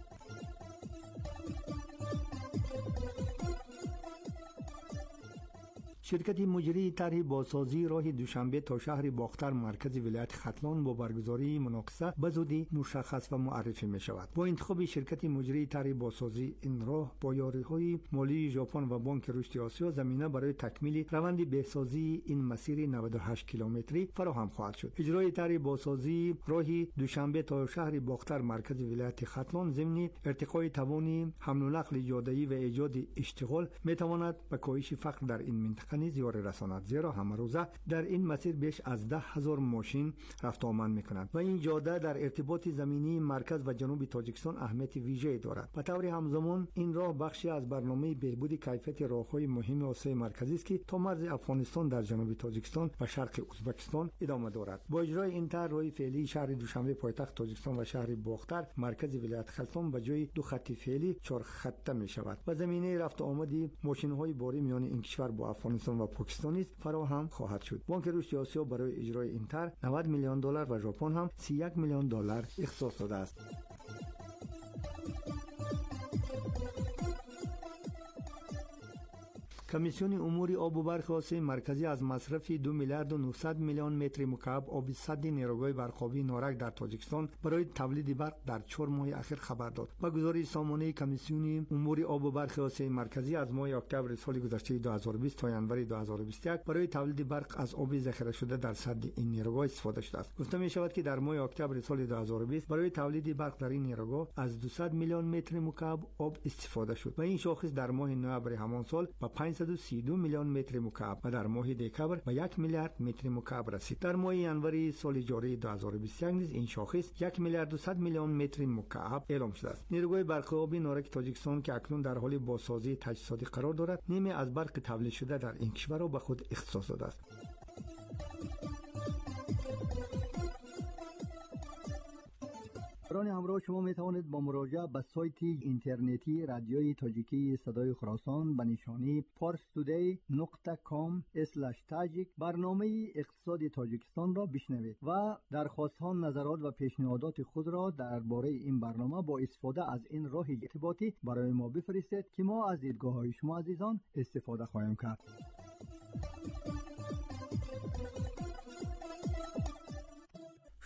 شرکت مجری طرح بازسازی راه دوشنبه تا شهر باختر مرکز ولایت ختلان با برگزاری مناقصه به زودی مشخص و معرفی می شود. با انتخاب شرکت مجری طرح بازسازی این راه با یاری‌های مالی ژاپن و بانک رشد آسیا زمینه برای تکمیل روند بهسازی این مسیر 98 کیلومتری فراهم خواهد شد. اجرای طرح بازسازی راه دوشنبه تا شهر باختر مرکز ولایت ختلان ضمن ارتقای توان حمل و نقل جاده‌ای و ایجاد اشتغال می تواند به کاهش فقر در این منطقه زیار رساند، زیرا همه روزه در این مسیر بیش از 10,000 ماشین رفت آمد میکنند و این جاده در ارتباط زمینی مرکز و جنوب تاجیکستان اهمیت ویژه‌ای دارد. به طور همزمان این راه بخشی از برنامه بهبود کیفیت راههای مهم آسیای مرکزی است که تا مرز افغانستان در جنوب تاجیکستان و شرق ازبکستان ادامه دارد. با اجرای این طرح راه فعلی شهر دوشنبه پایتخت تاجیکستان و شهر باختر مرکز ولایت ختلان به جای 2 خط فعلی 4 خط می شود و زمینه رفت آمد ماشین‌های باری میان این کشور با افغانستان و پاکستان نیز فراهم خواهد شد. بانک رشد آسیا برای اجرای این طرح 90 میلیون دلار و ژاپن هم 31 میلیون دلار اختصاص داده است. کمیسیون امور آب و برق آسیای مرکزی از مصرف 2 میلیارد و 900 میلیون متر مکعب آب سد نیروگاه برقابی نارک در تاجیکستان برای تولید برق در 4 ماه اخیر خبر داد. با گزارش سامانه کمیسیون امور آب و برق آسیای مرکزی از ماه اکتبر سال گذشته 2020 تا ژانویه 2021 برای تولید برق از آب ذخیره شده در سد این نیروگاه استفاده شده است. گفته می شود که در ماه اکتبر سال 2020 برای تولید برق در این نیروگاه از 200 میلیون متر مکعب آب استفاده شد و این شاخص در ماه نوامبر همان سال به 532 میلیون متر مکعب و در ماه دکمبر به 1 میلیارد متر مکعب رسید. در ماه ژانویه سال جاری 2021 نیز این شاخص 1 میلیارد و 100 میلیون متر مکعب اعلام شده است. نیروگاه برق آبی نارک تاجیکستان که اکنون در حال بازسازی تجهیزاتی قرار دارد، نیمه از برق تولید شده در این کشور را به خود اختصاص داده است. برای همراه شما می توانید با مراجعه به سایت اینترنتی رادیوی تاجیکی صدای خراسان به نشانی parstoday.com/tajik برنامه اقتصاد تاجیکستان را بشنوید و درخواست‌ها، نظرات و پیشنهادات خود را درباره این برنامه با استفاده از این راه ارتباطی برای ما بفرستید که ما از دیدگاه‌های شما عزیزان استفاده خواهیم کرد.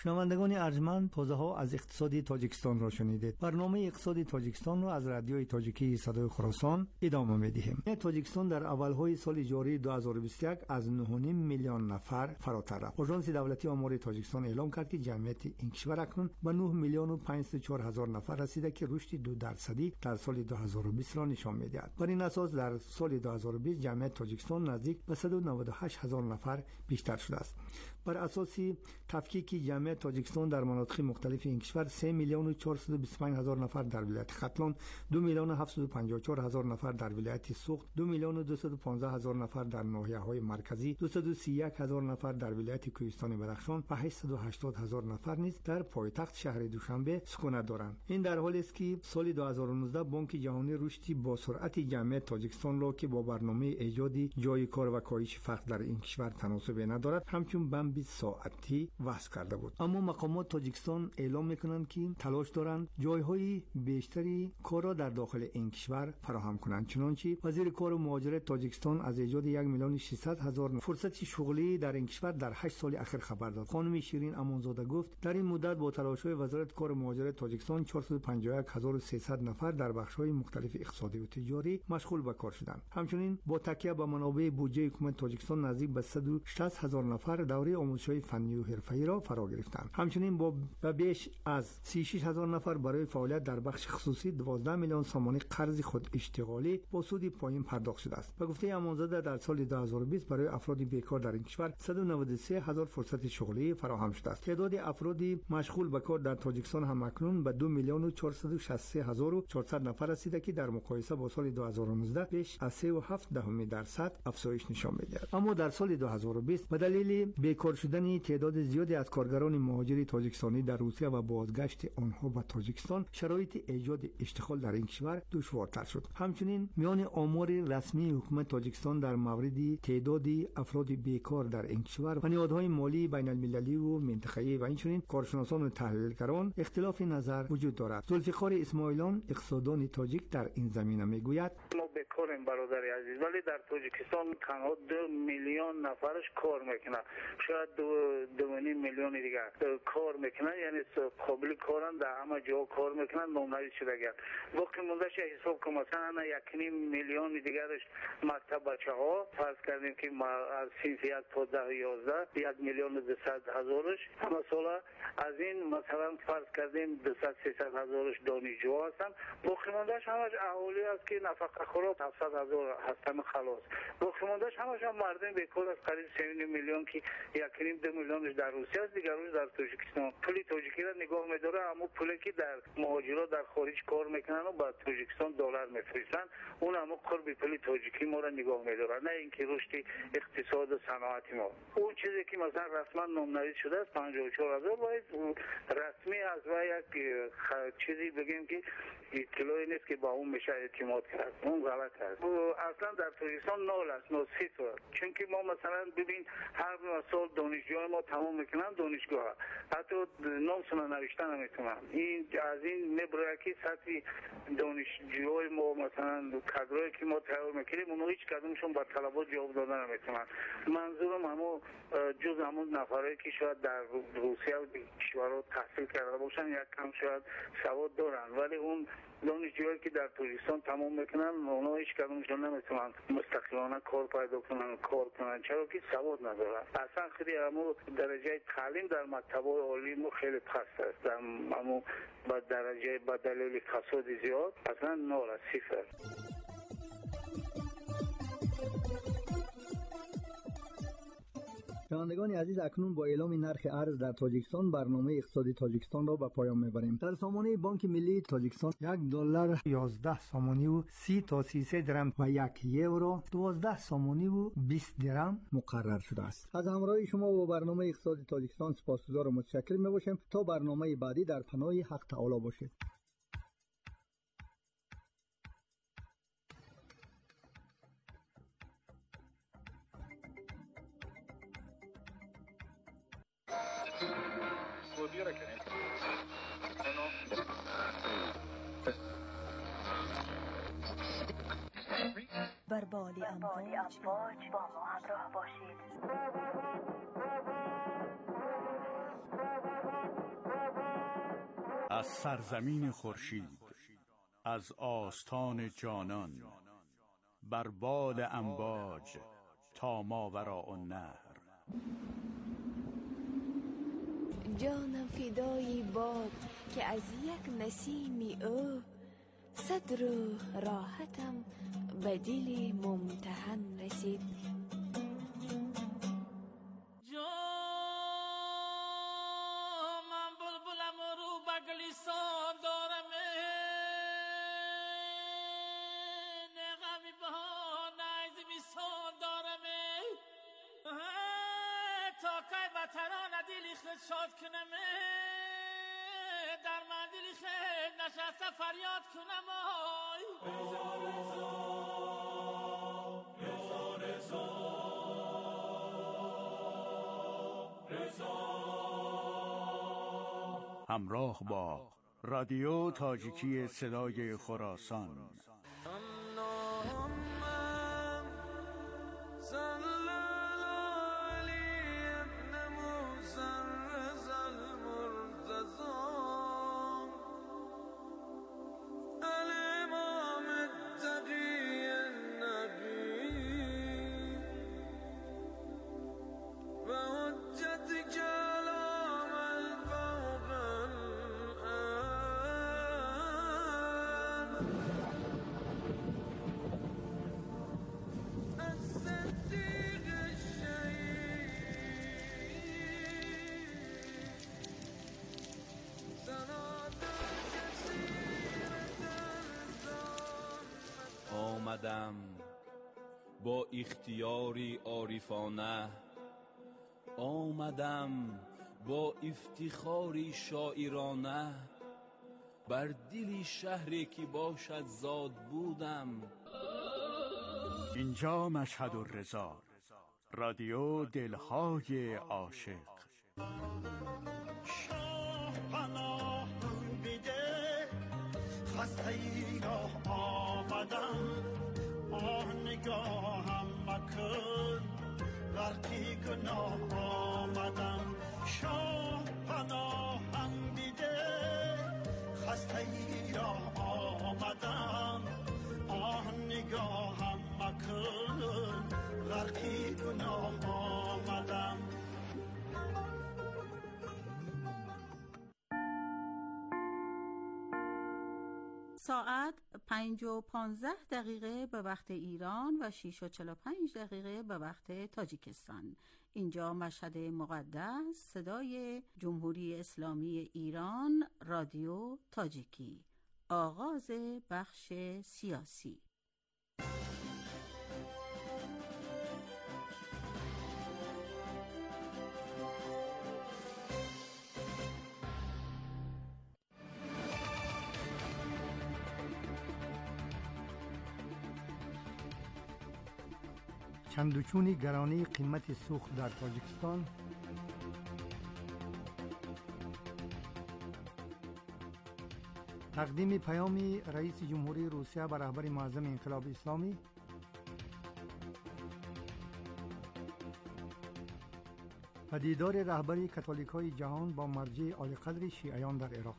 شنوندگان ارجمند، تازه ها از اقتصاد تاجیکستان را شنیدید. برنامه اقتصاد تاجیکستان را از رادیوی تاجیکی صدای خراسان ادامه می‌دهیم. تاجیکستان در اولهای سال جاری 2021 از 9.5 میلیون نفر فراتر رفت. آژانس دولتی آمار تاجیکستان اعلام کرد که جمعیت این کشور اکنون به 9 میلیون و 504 هزار نفر رسیده که رشد 2% در سال 2020 را نشان می‌دهد. بر این اساس در سال 2020 جمعیت تاجیکستان نزدیک به 198 هزار نفر بیشتر شده است. بر اساس تفکیک جمعیت تاجیکستان در مناطق مختلف این کشور 3 میلیون و 425 هزار نفر در ولایت ختلان، 2 میلیون و 754 هزار نفر در ولایت سوخت، 2 میلیون و 215 هزار نفر در ناحیه‌های مرکزی، 231 هزار نفر در ولایت کوهستان بدخشان و 880 هزار نفر نیز در پایتخت شهر دوشنبه سکونت دارند. این در حالی است که سال 2019 بانک جهانی رشد با سرعت جمعیت تاجیکستان را که با برنامه ایجاد جای کار و کاهش فقر در این کشور تناسب ندارد همچون بمب ساعتی وضع کرده بود. اما مقامات تاجیکستان اعلام میکنند که تلاش دارند جایهای بیشتری کار را در داخل این کشور فراهم کنند. چنانچه وزیر کار و مهاجرت تاجیکستان از ایجاد 1 میلیون 600 هزار فرصت شغلی در این کشور در 8 سال اخیر خبر داد. خانم شیرین امانزاده گفت در این مدت با تلاش‌های وزارت کار و مهاجرت تاجیکستان 451300 نفر در بخش‌های مختلف اقتصادی و تجاری مشغول به کار شدند. همچنین با تکیه به منابع بودجه حکومت تاجیکستان نزدیک به 160 هزار نفر دوره آموزش‌های فنی و حرفه‌ای را فرا گرفتند. همچنین با بیش از 36 هزار نفر برای فعالیت در بخش خصوصی 12 میلیون سامانه قرض خود اشتغالی با سود پایین پرداخت شده است. به گفته امانزاده در سال 2020 برای افراد بیکار در این کشور 193 هزار فرصت شغلی فراهم شده است. تعداد افراد مشغول به کار در تاجیکستان هم اکنون به 2 میلیون و 463 هزار و 400 نفر رسیده که در مقایسه با سال 2019 بیش از 3.7% افزایش نشان می‌دهد. اما در سال 2020 به دلیل بیکار شدن تعداد زیادی از کارگران مهاجر تاجیکستانی در روسیه و بازگشت آنها به تاجیکستان شرایط ایجاد اشتغال در این کشور دشوارتر شد. همچنین میان آمار رسمی حکومت تاجیکستان در مورد تعداد افراد بیکار در این کشور و نهادهای مالی بین المللی و منطقه‌ای و همچنین کارشناسان و تحلیلگران اختلاف نظر وجود دارد. ذوالفقار اسماعیلان اقتصاددان تاجیک در این زمینه میگوید ما بیکاریم برادر عزیز، ولی در تاجیکستان تنها 2 میلیون نفرش کار میکنه، شاید 2.5 میلیون دیگر کار میکنن، یعنی قابل کارن، در همه جا کار میکنن، نامزد شده گرد. باقی موندهش حساب کنم مثلا 1.5 میلیون دیگرش مکتب بچه ها فرض کردیم که از صنف 1 تا 10 11 1 میلیون و 200 هزارش همه ساله، از این مثلا فرض کردیم 200 300 هزارش دانشجو هستن. باقی موندهش همش اهالی است که نفقه خورات 700 هزار هستن خلاص. باقی موندهش همش مردم بیکار است، قریب 3 میلیون که 1.5 2 میلیونش در روسیه است، دیگرش در تاجیکستان. پول تاجیکی را نگاه می‌داره، اما پولی که در مهاجرات در خارج کار میکنن و با تاجیکستان دلار میفرستن، اون اما قرب پول تاجیکی ما را نگاه می‌داره، نه اینکه رشد اقتصاد و صنعت ما. اون چیزی که مثلا رسما نامزد شده است 54000 باید رسمی است و یک چیزی بگیم که اطلاعی نیست که با اون میشه اعتماد کرد. اون غلط است. اصلا در تاجیکستان نول است، نو صفر. چون که ما مثلا ببین هر سال دانشجوی ما تمام میکنن دانشگاه، حتی نامشون نوشتن نمیتونن. این از این میبره که سطح دانشجوی ما مثلا کادرایی که ما تیار میکنیم اونها هیچ کدومشون با طلبات جواب دادن نمیتونن. منظورم همون جز همون نفرایی که شاید در روسیه و کشورها تحصیل کرده باشن یک کم شاید سواد دارن، ولی اون دانشجویی که در تاجیکستان تمام میکنن اونها هیچ کدومشون نمیتونن مستقلانه کار پیدا کنن، کار کنن، چرا که سواد ندارن. اصلا خیلی همون درجه تعلیم در مکتب‌های عالی ما خیلی پست است، در همون با درجه با دلیل فساد زیاد اصلا نول است، صفر. شنوندگان عزیز، اکنون با اعلام نرخ ارز در تاجیکستان برنامه اقتصادی تاجیکستان را به پایان میبریم. در سامانه بانک ملی تاجیکستان $1 11 سامانی و 30 تا 33 درم و 1 یورو 12 سامانی و 20 درم مقرر شده است. از همراهی شما با برنامه اقتصادی تاجیکستان سپاسگزار و متشکر میباشیم. تا برنامه بعدی در پناه حق تعالی باشید. بر بالی امواج با ما همراه باشید. از سرزمین خورشید، از آستان جانان، بر باد امواج تا ماوراء النهر. جانم فدای باد که از یک نسیمی او، صد روح راحتم به دل ممتحن رسید. من بلبلم و رو بگلیسان دارم، نغمی بها نیز میسان دارم، تا که به ترانه دلی خود شاد کنم، در منزلی خود نشسته فریاد کنم. رضا رضا رضا رضا. همراه با رادیو تاجیکی صدای خراسان. آمدم با اختیاری عارفانه، آمدم با افتخاری شاعرانه، بر دل شهری که باشد زاد بودم. اینجا مشهد الرضا، رادیو دلهای عاشق. شاه پناه بیده، خسته ای را آمدم، آه نگاهم مکن غرقی گناه آمدم. شاه پناهم بیده، خسته ای را آمدم، آه نگاهم مکن غرقی گناه آمدم. ساعت 5:15 به وقت ایران و 6:45 به وقت تاجیکستان. اینجا مشهد مقدس، صدای جمهوری اسلامی ایران، رادیو تاجیکی. آغاز بخش سیاسی. چندوچونی گرانی قیمت سوخت در تاجیکستان، تقدیم پیامی رئیس جمهوری روسیه به رهبر معظم انقلاب اسلامی، و دیدار رهبر کاتولیکای جهان با مرجع عالی‌قدر شیعیان در عراق.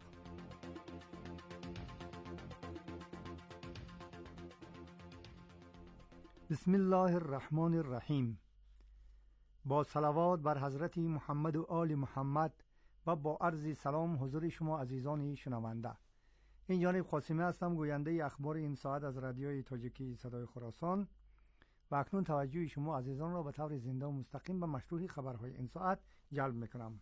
بسم الله الرحمن الرحیم. با صلوات بر حضرت محمد و آل محمد و با عرض سلام حضور شما عزیزان شنونده. این جانب قاسمی هستم، گوینده اخبار این ساعت از رادیوی تاجیکی صدای خراسان، و اکنون توجه شما عزیزان را به طور زنده و مستقیم به مشروع خبرهای این ساعت جلب میکنم.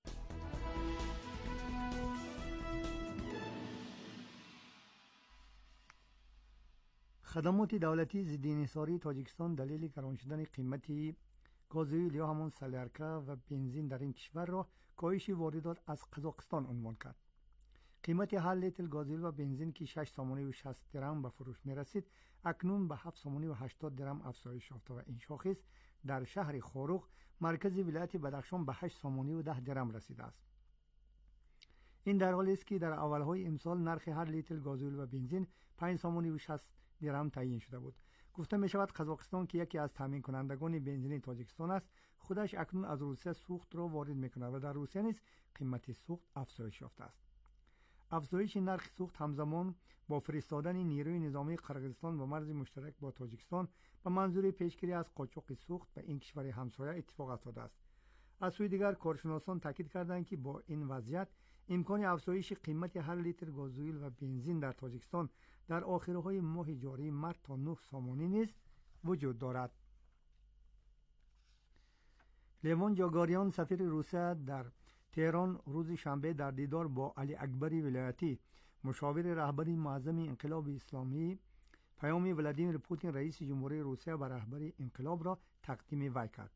خدمات دولتی ضد انحصاری تاجیکستان دلیل گران شدن قیمت گازوئیل یا همان سلیرکه و بنزین در این کشور را کاهش واردات از قزاقستان عنوان کرد. قیمت هر لیتر گازوئیل و بنزین که 6 سامانه و 60 درم به فروش می رسید، اکنون به 7 سامانه و 80 درم افزایش یافته و این شاخص در شهر خاروق مرکز ولایت بدخشان به 8 سامانه و 10 درم رسیده است. این در حالی است که در اولهای امسال نرخ هر لیتر گازوئیل و بنزین 5 سامانه و 60 درم تعیین شده بود. گفته می شود قزاقستان که یکی از تامین کنندگان بنزین تاجیکستان است، خودش اکنون از روسیه سوخت را وارد می کند و در روسیه نیز قیمت سوخت افزایش یافته است. افزایش نرخ سوخت همزمان با فرستادن نیروی نظامی قرقیزستان به مرز مشترک با تاجیکستان به منظور پیشگیری از قاچاق سوخت به این کشور همسایه اتفاق افتاده است. از سوی دیگر کارشناسان تاکید کردند که با این وضعیت امکان افزایش قیمت هر لیتر گازوئیل و بنزین در تاجیکستان در آخرهای ماه جاری مارس تا 9 سامانی نیز وجود دارد. لیوان جاگاریان سفیر روسیه در تهران روز شنبه در دیدار با علی اکبری ولایتی مشاور رهبری معظم انقلاب اسلامی پیام ولادیمیر پوتین رئیس جمهوری روسیه به رهبری انقلاب را تقدیم وی کرد.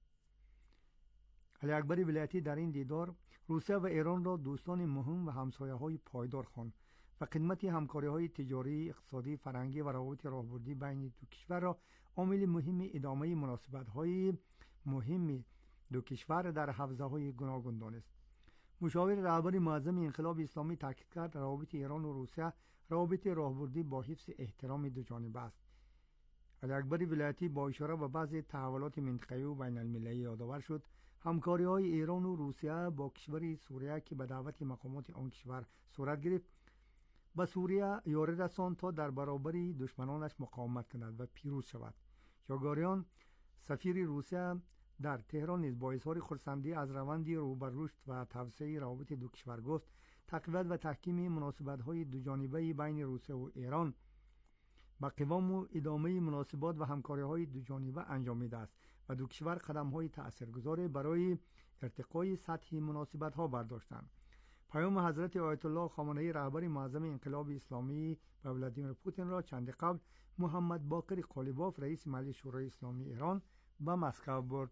علی اکبری ولایتی در این دیدار روسیه و ایران را دوستان مهم و همسایه‌های پایدار خواند و خدمت همکاری‌های تجاری، اقتصادی، فرهنگی و روابط راهبردی بین دو کشور را عامل مهم ادامه مناسبت‌های مهم دو کشور در حوزه‌های گوناگون دانست. مشاور رهبری معظم انقلاب اسلامی تاکید کرد روابط ایران و روسیه روابط راهبردی با حفظ احترام دو جانبه است. علی اکبری ولایتی با اشاره به بعضی تحولات منطقه‌ای و بین المللی یادآور شد همکاری‌های ایران و روسیه با کشور سوریه که به دعوت مقامات آن کشور صورت گرفت به سوریه یاری رساند تا در برابر دشمنانش مقاومت کند و پیروز شود. جاگاریان سفیر روسیه در تهران نیز با اظهار خرسندی از روند رو به رشد و توسعه روابط دو کشور گفت تقویت و تحکیم مناسبت‌های دو جانبه بین روسیه و ایران با قوام و ادامه مناسبات و همکاری‌های دو جانبه انجامیده است و دو کشور قدم‌های تأثیرگذار برای ارتقای سطح مناسبت‌ها برداشتند. پیام حضرت آیت الله خامنه‌ای رهبر معظم انقلاب اسلامی و ولادیمیر پوتین را چند قبل محمد باقر قالیباف رئیس مجلس شورای اسلامی ایران به مسکو برد.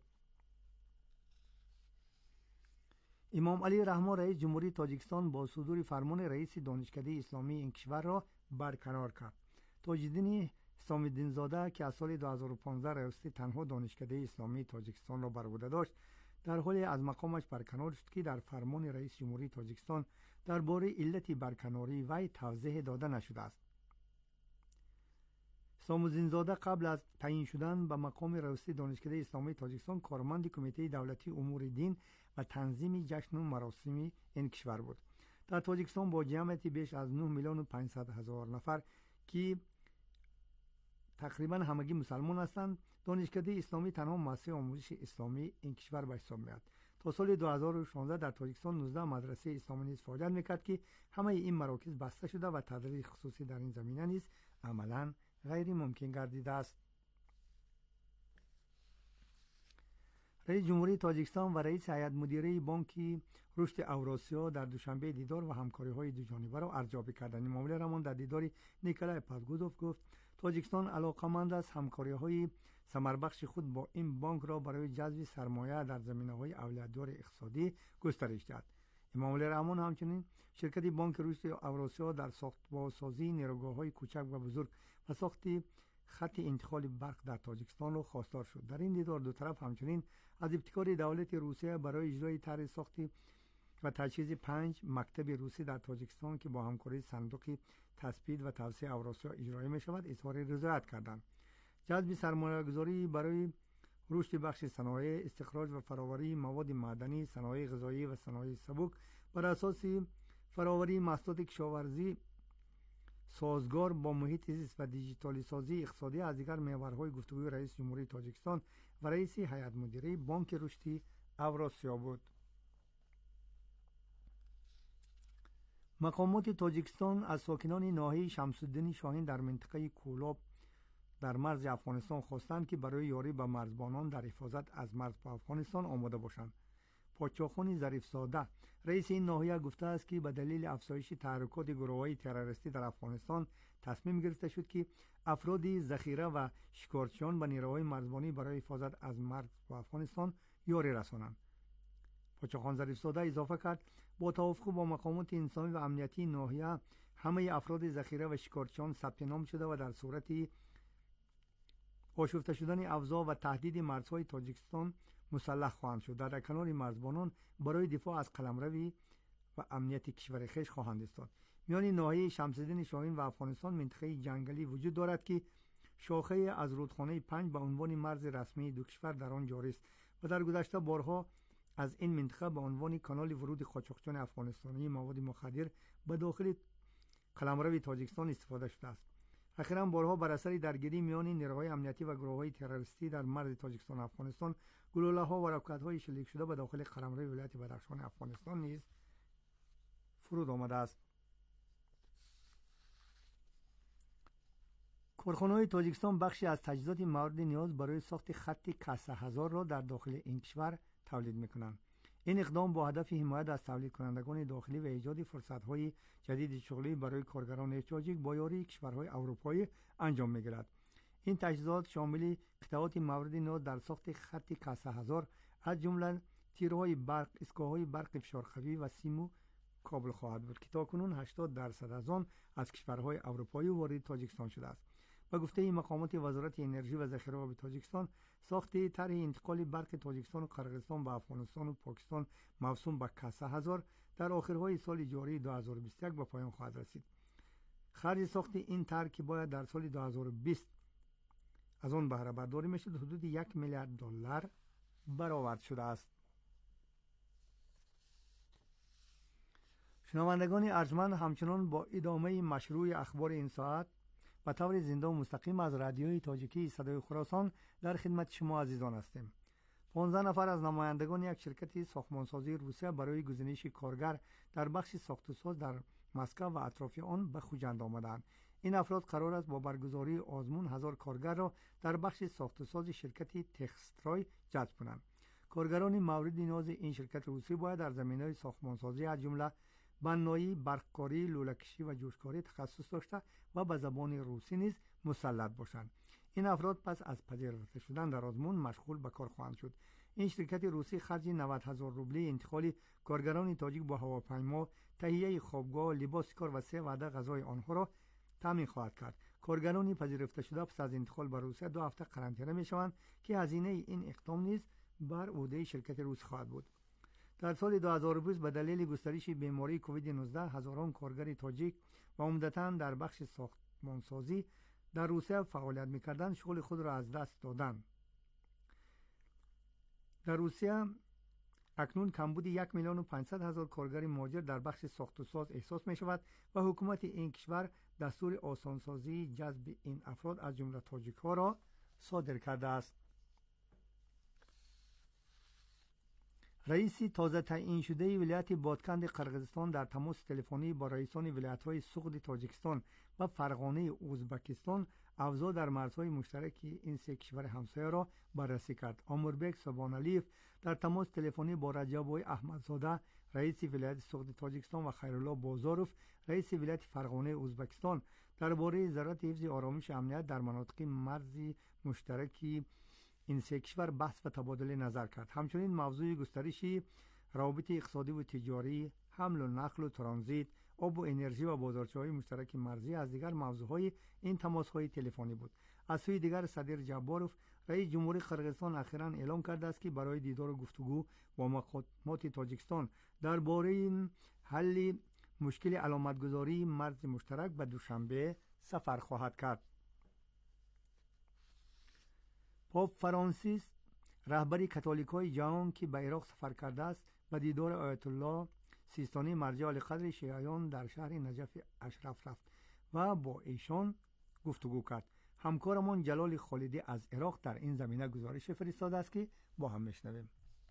امام علی رحمان رئیس جمهوری تاجیکستان با صدور فرمان رئیس دانشکده اسلامی این کشور را برکنار کرد. تاج‌الدین حسام‌الدین زاده که از سال 2015 رئیس تنها دانشکده اسلامی تاجیکستان را بر عهده داشت در حالی از مقامش برکنار شد که در فرمان رئیس جمهوری تاجیکستان درباره علت برکناری وی توضیح داده نشده است. حسام‌الدین زاده قبل از تعیین شدن به مقام رئیس دانشکده اسلامی تاجیکستان کارمند کمیته دولتی امور دین و تنظیم جشن و مراسم این کشور بود. در تاجیکستان با جمعیت بیش از 9,500,000 نفر که تقریبا همگی مسلمان هستند دانشکده اسلامی تنها مؤسسه آموزش اسلامی این کشور به حساب میاد. تا سال 2016 در تاجیکستان 19 مدرسه اسلامی نیز فعالیت میکرد که همه این مراکز بسته شده و تدریس خصوصی در این زمینه نیز عملاً غیر ممکن گردیده است. رئیس جمهوری تاجیکستان و رئیس هیئت مدیره بانک رشد اوراسیا در دوشنبه دیدار و همکاری‌های دو جانبه را ارزیابی کردند. معامله رمان در دیدار نیکولای پادگودوف گفت تاجیکستان علاقه‌مند است همکاری‌های ثمربخش خود با این بانک را برای جذب سرمایه در زمینه‌های اولویت‌دار اقتصادی گسترش دهد. معامله رمان همچنین شرکت بانک رشد اوراسیا در ساخت‌سازی نیروگاه‌های کوچک و بزرگ و ساخت خط انتقال برق در تاجیکستان را خواستار شد. در این دیدار دو طرف همچنین از ابتکار دولت روسیه برای اجرای طرح ساخت و تجهیز 5 مکتب روسی در تاجیکستان که با همکاری صندوق تثبیت و توسعه اوراسیا اجرایی می شود اظهار رضایت کردند. جذب سرمایه‌گذاری برای رشد بخش صنایع، استخراج و فراوری مواد معدنی، صنایع غذایی و صنایع سبک بر اساس فراوری محصولات کشاورزی سازگار با محیط زیست و دیجیتالی سازی اقتصادی از دیگر محورهای گفتگوی رئیس جمهوری تاجیکستان و رئیس هیئت مدیره بانک رشد اوراسیا بود. مقامات تاجیکستان از ساکنان ناحیه شمس‌الدین شاهین در منطقه کولاب در مرز افغانستان خواستند که برای یاری به مرزبانان در حفاظت از مرز با افغانستان آماده باشند. پادشاهخان ظریفزاده رئیس این ناحیه گفته است که به دلیل افزایش تحرکات گروه‌های تروریستی در افغانستان تصمیم گرفته شد که افراد ذخیره و شکارچیان به نیروهای مرزبانی برای حفاظت از مرز با افغانستان یاری رسانند. پادشاهخان ظریفزاده اضافه کرد با توافق با مقامات انسانی و امنیتی ناحیه همه افراد ذخیره و شکارچیان ثبت نام شده و در صورت آشفته شدن اوضاع و تهدید مرزهای تاجیکستان مسلح خواهند شد. در کنار مرزبانان برای دفاع از قلمروی و امنیت کشور خویش خواهند ایستاد. میان ناحیه شمس‌الدین شاهین و افغانستان منطقه جنگلی وجود دارد که شاخه از رودخانه 5 به عنوان مرز رسمی دو کشور در آن جاری است و در گذشته بارها از این منطقه به عنوان کانال ورود قاچاقچیان افغانستانی مواد مخدر به داخل قلمرو تاجیکستان استفاده شده است. اخیراً بارها بر اثر درگیری میان نیروهای امنیتی و گروه‌های تروریستی در مرز تاجیکستان و افغانستان، گلوله‌ها و راکت‌های شلیک شده به داخل قلمرو ولایت بدخشان افغانستان نیز فرود آمده است. کارخانه‌های تاجیکستان بخشی از تجهیزات مورد نیاز برای ساخت خط کاسه هزار را در داخل این کشور تولید می‌کنند. این اقدام با هدف حمایت از تولید کنندگان داخلی و ایجاد فرصت‌های جدید شغلی برای کارگران تاجیک با یاری کشورهای اروپایی انجام می‌گیرد. این تجهیزات شامل قطعات مورد نیاز در ساخت خط کاسه هزار از جمله تیرهای برق، ایستگاه‌های برق فشارخفیف و سیم و کابل خواهد بود که تاکنون 80% از آن از کشورهای اروپایی وارد تاجیکستان شده است. به گفته مقامات وزارت انرژی و ذخیره آب تاجیکستان، ساخت طرح انتقال برق تاجیکستان و قرقیزستان به افغانستان و پاکستان موسوم به کاسه هزار در آخرهای سال جاری 2021 به پایان خواهد رسید. خرج ساخت این طرح که باید در سال 2020 از آن بهره برداری میشد حدود $1 میلیارد برآورد شده است. شنوندگان ارجمند، همچنان با ادامه مشروع اخبار این ساعت به طور زنده و مستقیم از رادیوی تاجیکی صدای خراسان در خدمت شما عزیزان هستیم. 15 نفر از نمایندگان یک شرکت ساختمانسازی روسیه برای گزینش کارگر در بخش ساخت‌وساز در مسکو و اطراف آن به خوجند آمدند. این افراد قرار است با برگزاری آزمون 1000 کارگر را در بخش ساخت‌وساز شرکت تخسترای جذب کنند. کارگران مورد نیاز این شرکت روسی باید در زمینه‌های ساختمانسازی از جمله بنایی، برقکاری، لوله‌کشی و جوشکاری تخصص داشته و به زبان روسی نیز مسلط باشند. این افراد پس از پذیرفته شدن در آزمون مشغول به کار خواهند شد. این شرکت روسی خرج 90,000 روبلی انتقال کارگران تاجیک با هواپیما، تهیه خوابگاه، لباس کار و 3 وعده غذای آنها را تامین خواهد کرد. کارگران پذیرفته شده پس از انتقال به روسیه 2 هفته قرنطینه می‌شوند که هزینه این اقدام نیز بر عهده شرکت روسی خواهد بود. در سال 2020 به دلیل گسترش بیماری کووید 19 هزاران کارگر تاجیک و عمدتاً در بخش ساختمانسازی در روسیه فعالیت می‌کردند شغل خود را از دست دادند. در روسیه اکنون کمبود 1,500,000 کارگر مهاجر در بخش ساخت و ساز احساس می‌شود و حکومت این کشور دستور آسانسازی جذب این افراد از جمله تاجیک‌ها را صادر کرده است. رئیس تازه تعیین شده ولایت بادکند قرقیزستان در تماس تلفنی با رئیسان ولایت‌های سغد تاجیکستان و فرغانه ازبکستان اوضاع در مرزهای مشترک این سه کشور همسایه را بررسی کرد. آموربک سبحانعلیف در تماس تلفنی با رجب‌های احمدزاده رئیس ولایت سغد تاجیکستان و خیرالله بازاروف رئیس ولایت فرغانه ازبکستان درباره ضرورت حفظ آرامش امنیت در مناطق مرزی مشترکی این سه کشور بحث و تبادل نظر کرد. همچنین موضوع گسترش روابط اقتصادی و تجاری، حمل و نقل و ترانزیت، آب و انرژی و بازارچه‌های مشترک مرزی از دیگر موضوعهای این تماس‌های تلفنی بود. از سوی دیگر صدر جباروف رئیس جمهوری قرقیزستان اخیراً اعلام کرده است که برای دیدار و گفتگو با مقامات تاجیکستان درباره حل مشکل علامتگذاری مرز مشترک به دوشنبه سفر خواهد کرد. پاپ فرانسیس رهبری کاتولیک‌های جهان که به عراق سفر کرده است به دیدار آیت الله سیستانی مرجع القدر شیعیان در شهر نجف اشرف رفت و با ایشان گفتگو کرد. همکارمان جلال خالدی از عراق در این زمینه گزارش فرستاده است که با هم میشنویم.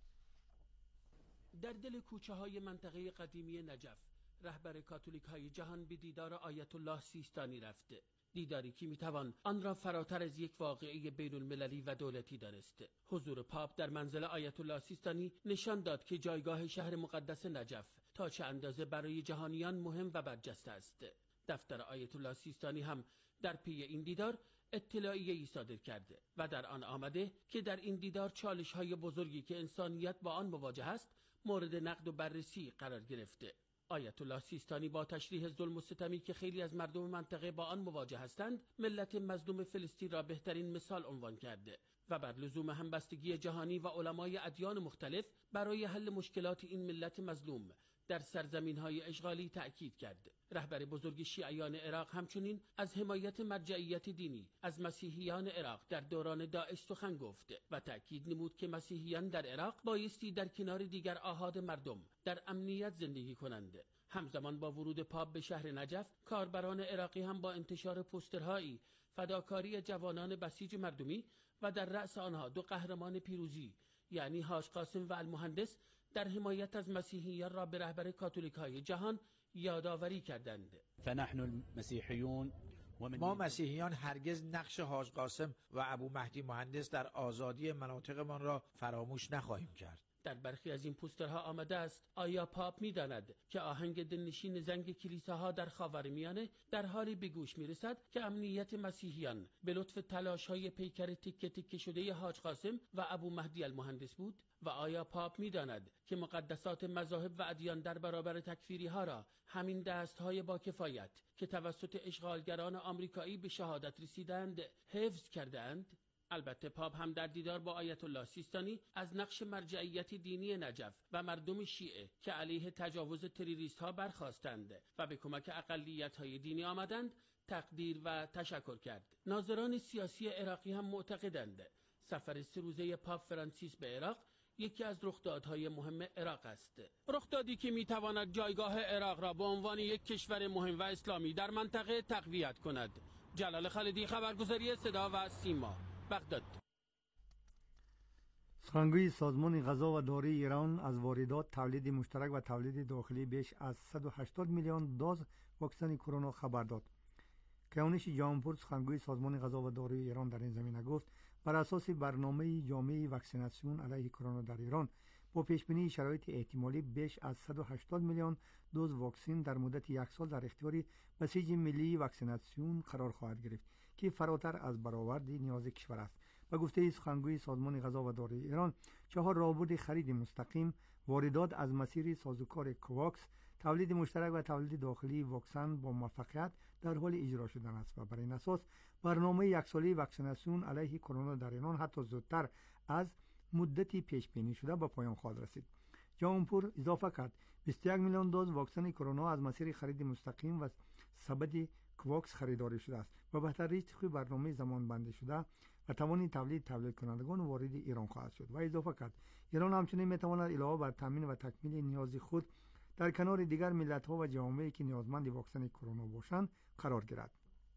در دل کوچه های منطقه قدیمی نجف رهبر کاتولیک های جهان به دیدار آیت الله سیستانی رفته، دیداری که میتوان آن را فراتر از یک واقعه بین المللی و دولتی دانست. حضور پاپ در منزل آیت الله سیستانی نشان داد که جایگاه شهر مقدس نجف تا چه اندازه برای جهانیان مهم و برجسته است. دفتر آیت الله سیستانی هم در پی این دیدار اطلاعیه‌ای صادر کرده و در آن آمده که در این دیدار چالش‌های بزرگی که انسانیت با آن مواجه است مورد نقد و بررسی قرار گرفته. آیت الله سیستانی با تشریح ظلم و ستمی که خیلی از مردم منطقه با آن مواجه هستند، ملت مظلوم فلسطین را بهترین مثال عنوان کرده و بر لزوم همبستگی جهانی و علمای ادیان مختلف برای حل مشکلات این ملت مظلوم در سرزمین‌های اشغالی تأکید کرد. رهبر بزرگ شیعیان عراق همچنین از حمایت مرجعیت دینی از مسیحیان عراق در دوران داعش سخن گفت و تأکید نمود که مسیحیان در عراق بایستی در کنار دیگر آحاد مردم در امنیت زندگی کنند. همزمان با ورود پاپ به شهر نجف، کاربران عراقی هم با انتشار پوسترهایی فداکاری جوانان بسیج مردمی و در رأس آنها دو قهرمان پیروزی یعنی حاج قاسم و المهندس در حمایت از مسیحیان را به رهبر کاتولیک‌های جهان یادآوری کردند. فنحن المسیحیون ما مسیحیان هرگز نقش حاج قاسم و ابو مهدی مهندس در آزادی مناطقمان را فراموش نخواهیم کرد. در برخی از این پوسترها آمده است آیا پاپ می‌داند که آهنگ دلنشین زنگ کلیساها در خاورمیانه در حالی به گوش می‌رسد که امنیت مسیحیان به لطف تلاش‌های پیکر تکه تکه شده حاج قاسم و ابو مهدی المهندس بود؟ و آیا پاپ می‌داند که مقدسات مذاهب و ادیان در برابر تکفیری‌ها را همین دست‌های با کفایت که توسط اشغالگران آمریکایی به شهادت رسیدند حفظ کردند؟ البته پاپ هم در دیدار با آیت الله سیستانی از نقش مرجعیت دینی نجف و مردم شیعه که علیه تجاوز تروریست‌ها برخاستند و به کمک اقلیت‌های دینی آمدند تقدیر و تشکر کرد. ناظران سیاسی عراقی هم معتقدند سفر 3 روزه پاپ فرانسیس به عراق یکی از رخدادهای مهم عراق است. رخدادی که میتواند جایگاه عراق را به عنوان یک کشور مهم و اسلامی در منطقه تقویت کند. جلال خالدی، خبرگزاری صدا و سیما، بغداد. سخنگوی سازمان غذا و داروی ایران از واردات، تولید مشترک و تولید داخلی بیش از 180 میلیون دوز واکسن کرونا خبر داد. کیانش جهانپور، سخنگوی سازمان غذا و داروی ایران، در این زمینه گفت بر اساس برنامه جامع واکسیناسیون علیه کرونا در ایران با پیشبینی شرایط احتمالی بیش از 180 میلیون دوز واکسن در مدت 1 سال در اختیار بسیج ملی واکسیناسیون قرار خواهد گرفت که فراتر از برآورد نیاز کشور است. و گفته سخنگوی سازمان غذا و داروی ایران 4 راهبرد خرید مستقیم، واردات از مسیر سازوکار کوواکس، تولید مشترک و تولید داخلی واکسن با موفقیت در حال اجرا شدن است و بر این اساس برنامه 1 ساله واکسیناسیون علیه کرونا در ایران حتی زودتر از مدتی پیش بینی شده به پایان خواهد رسید. جهانپور اضافه کرد 21 میلیون دوز واکسن کرونا از مسیر خرید مستقیم و سبد کوواکس خریداری شده است و به تدریج طبق برنامه زمان بندی شده و توان تولید کنندگان وارد ایران خواهد شد. و اضافه کرد ایران همچنین میتواند علاوه بر تامین و تکمیل نیاز خود در کنار دیگر ملت‌ها و جوامعی که نیازمند واکسن کرونا باشند قرار گیرد.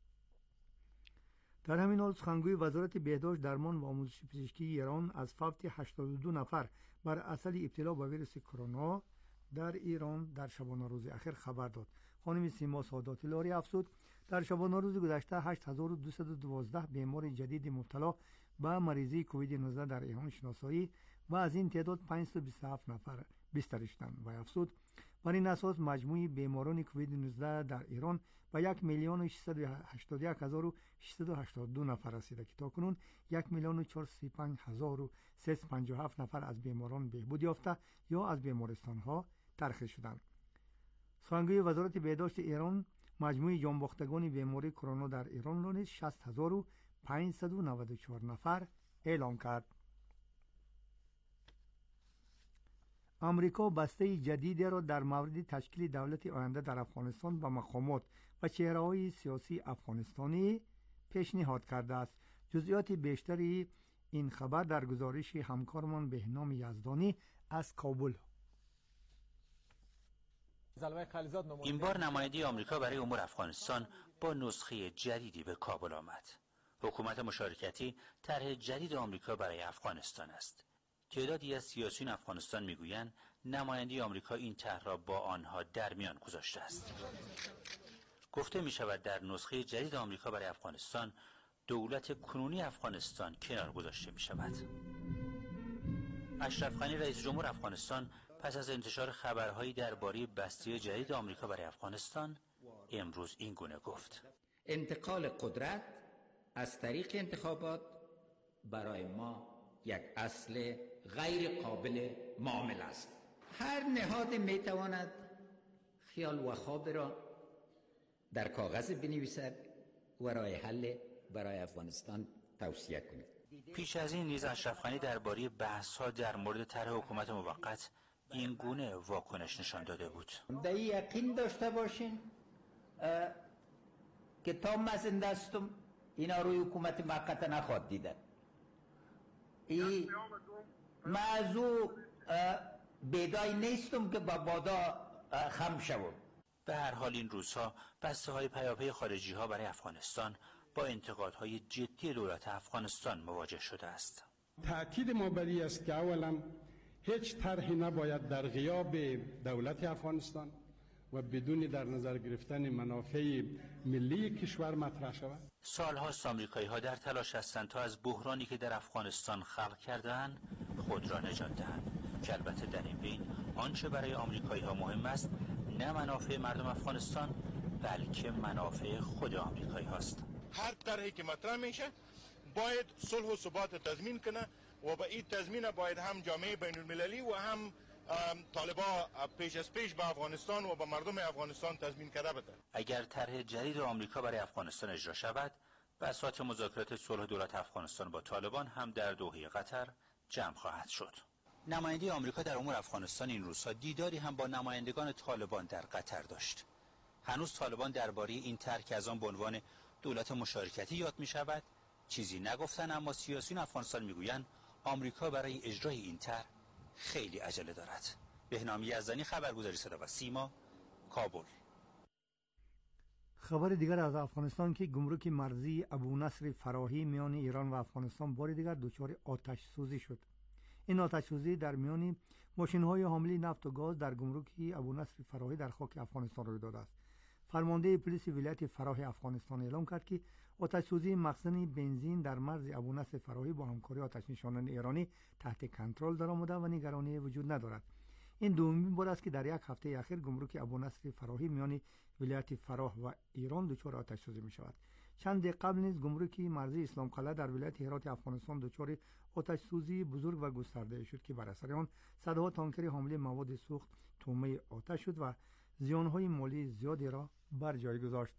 در همین حال سخنگوی وزارت بهداشت، درمان و آموزش پزشکی ایران از فوت 82 نفر بر اثر ابتلا به ویروس کرونا در ایران در شبانه روز اخیر خبر داد. خانم سیما سادات لاری افزود در شبانه روز گذشته 8212 بیمار جدید مبتلا به مریضی کووید 19 در ایران شناسایی و از این تعداد 527 نفر بستری شدند. و افزود بر این اساس مجموع بیماران کووید 19 در ایران به 1,681,682 نفر رسیده که تاکنون 1,435,357 نفر از بیماران بهبود یافته یا از بیمارستان‌ها ترخیص شدند. سخنگوی وزارت بهداشت ایران مجموع جانباختگان بیماری کرونا در ایران را نیز 60,594 نفر اعلام کرد. آمریکا بسته جدیدی را در مورد تشکیل دولت آینده در افغانستان با مقامات و چهره‌های سیاسی افغانستانی پیشنهاد کرده است. جزئیات بیشتری این خبر در گزارش همکارمان بهنام یزدانی از کابل. این بار نماینده آمریکا برای امور افغانستان با نسخه جدیدی به کابل آمد. حکومت مشارکتی طرح جدید آمریکا برای افغانستان است. تعدادی از سیاسیون افغانستان میگویند نماینده آمریکا این طرح را با آنها در میان گذاشته است. گفته می شود در نسخه جدید آمریکا برای افغانستان دولت کنونی افغانستان کنار گذاشته می شود. اشرف غنی رئیس جمهور افغانستان پس از انتشار خبرهایی درباره بسته جدید آمریکا برای افغانستان امروز این گونه گفت: انتقال قدرت از طریق انتخابات برای ما یک اصل غیر قابل معامله است. هر نهاد میتواند خیال و خواب را در کاغذ بنویسد و راه حل برای افغانستان توصیه کند. پیش از این نیز اشرف غنی درباره بحث‌ها در مورد طرح حکومت موقت این گونه واکنش نشان داده بود. در یقین داشته باشین که تا من زنده هستم اینا روی حکومت موقت نخواد دیدن. من از او بیدای نیستم که با بادا خم شوم. به هر حال این روزها بسته‌های پیاپی خارجی‌ها برای افغانستان با انتقادهای جدی دولت افغانستان مواجه شده است. تأکید ما بر این است که اولا هیچ طرحی نباید در غیاب دولت افغانستان و بدون در نظر گرفتن منافع ملی کشور مطرح شود. سال‌هاست آمریکایی‌ها در تلاش هستند تا از بحرانی که در افغانستان خلق کرده‌اند خود را نجات دهند که البته در این بین آنچه برای آمریکایی‌ها مهم است نه منافع مردم افغانستان بلکه منافع خود آمریکایی‌هاست. هر طرحی که مطرح میشه باید صلح و ثبات تضمین کنه و با این تضمین باید هم جامعه بین المللی و هم طالبا پیش از پیش به افغانستان و به مردم افغانستان تضمین کرده بده. اگر طرح جدید آمریکا برای افغانستان اجرا شود، بساط مذاکرات صلح دولت افغانستان با طالبان هم در دوحه قطر جمع خواهد شد. نماینده آمریکا در امور افغانستان این روزها دیداری هم با نمایندگان طالبان در قطر داشت. هنوز طالبان درباره این طرح که از آن به عنوان دولت مشارکتی یاد می شود چیزی نگفتن، اما سیاسیون افغانستان میگویند آمریکا برای اجرای این طرح خیلی عجله دارد. بهنام یزدانی، خبرگزاری صدا و سیما، کابل. خبر دیگر از افغانستان که گمرک مرزی ابونصر فراهی میان ایران و افغانستان بار دیگر دچار آتش سوزی شد. این آتش سوزی در میان ماشین‌های حامل نفت و گاز در گمرک ابونصر فراهی در خاک افغانستان روی داده است. فرمانده پلیس ولایت فراه افغانستان اعلام کرد که آتش سوزی مخزن بنزین در مرز ابونصر فراهی با همکاری آتش‌نشانان ایرانی تحت کنترل درآمده و نگرانی وجود ندارد. این دومین بار است که در یک هفته اخیر گمرک ابونصر فراهی میان ولایت فراه و ایران دچار آتش سوزی می شود. چند دقیقه قبل نیز گمرک مرزی اسلام قلعه در ولایت هرات افغانستان دچار آتش سوزی بزرگ و گسترده شد که بر اثر آن صدها تانکر حامل مواد سوخت تومه آتش شد و زیانهای مالی زیادی را بر جای گذاشت.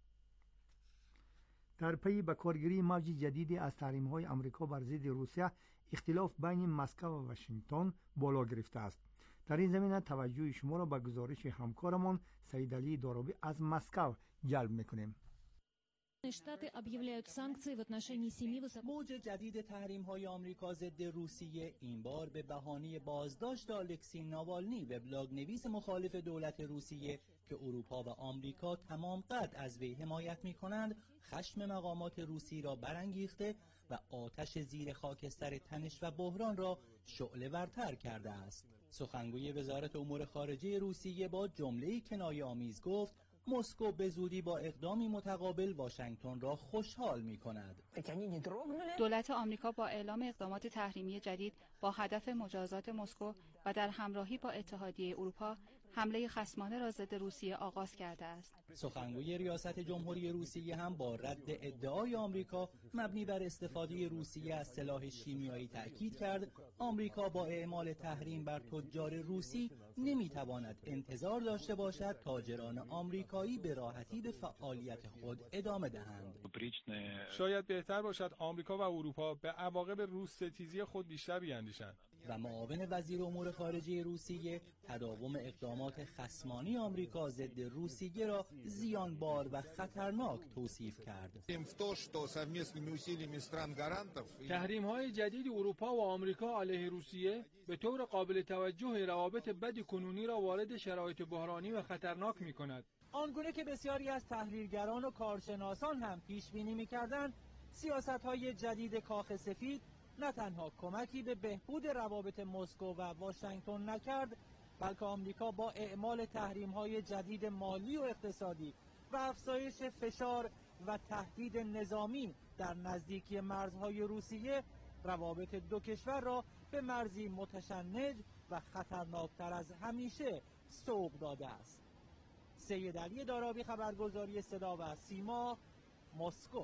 در پی به کارگیری موج جدیدی از تحریم‌های آمریکا بر ضد روسیه، اختلاف بین مسکو و واشنگتن بالا گرفته است. در این زمینه توجه شما را به گزارش همکارمان سعید علی دارابی از مسکو جلب می‌کنیم. موج جدید تحریم‌های آمریکا ضد روسیه این بار به بهانه بازداشت الکسی ناوالنی، وبلاگ نویس مخالف دولت روسیه که اروپا و آمریکا تمام قد از وی حمایت می‌کنند، خشم مقامات روسی را برانگیخته و آتش زیر خاکستر تنش و بحران را شعله‌ورتر کرده است. سخنگوی وزارت امور خارجه روسیه با جمله‌ای کنایه‌آمیز گفت مسکو به زودی با اقدامی متقابل واشنگتن را خوشحال می‌کند. دولت آمریکا با اعلام اقدامات تحریمی جدید با هدف مجازات مسکو و در همراهی با اتحادیه اروپا حمله خصمانه را ضد روسیه آغاز کرده است. سخنگوی ریاست جمهوری روسیه هم با رد ادعای آمریکا مبنی بر استفاده روسیه از سلاح شیمیایی تأکید کرد آمریکا با اعمال تحریم بر تجار روسی نمیتواند انتظار داشته باشد تاجران آمریکایی به راحتی به فعالیت خود ادامه دهند. شاید بهتر باشد آمریکا و اروپا به عواقب روس‌ستیزی خود بیشتر بیاندیشند. و معاون وزیر امور خارجه روسیه تداوم اقدامات خصمانه آمریکا ضد روسیه را زیانبار و خطرناک توصیف کرد. تحریم‌های جدید اروپا و آمریکا علیه روسیه به طور قابل توجه روابط بد کنونی را وارد شرایط بحرانی و خطرناک می‌کند. آنگونه که بسیاری از تحلیلگران و کارشناسان هم پیش بینی می‌کردند، سیاست‌های جدید کاخ سفید نه تنها کمکی به بهبود روابط مسکو و واشنگتن نکرد، بلکه آمریکا با اعمال تحریم‌های جدید مالی و اقتصادی و افزایش فشار و تهدید نظامی در نزدیکی مرزهای روسیه روابط دو کشور را به مرزی متشنج و خطرناکتر از همیشه سوق داده است. سید علی دارابی، خبرگزاری صدا و سیما، مسکو.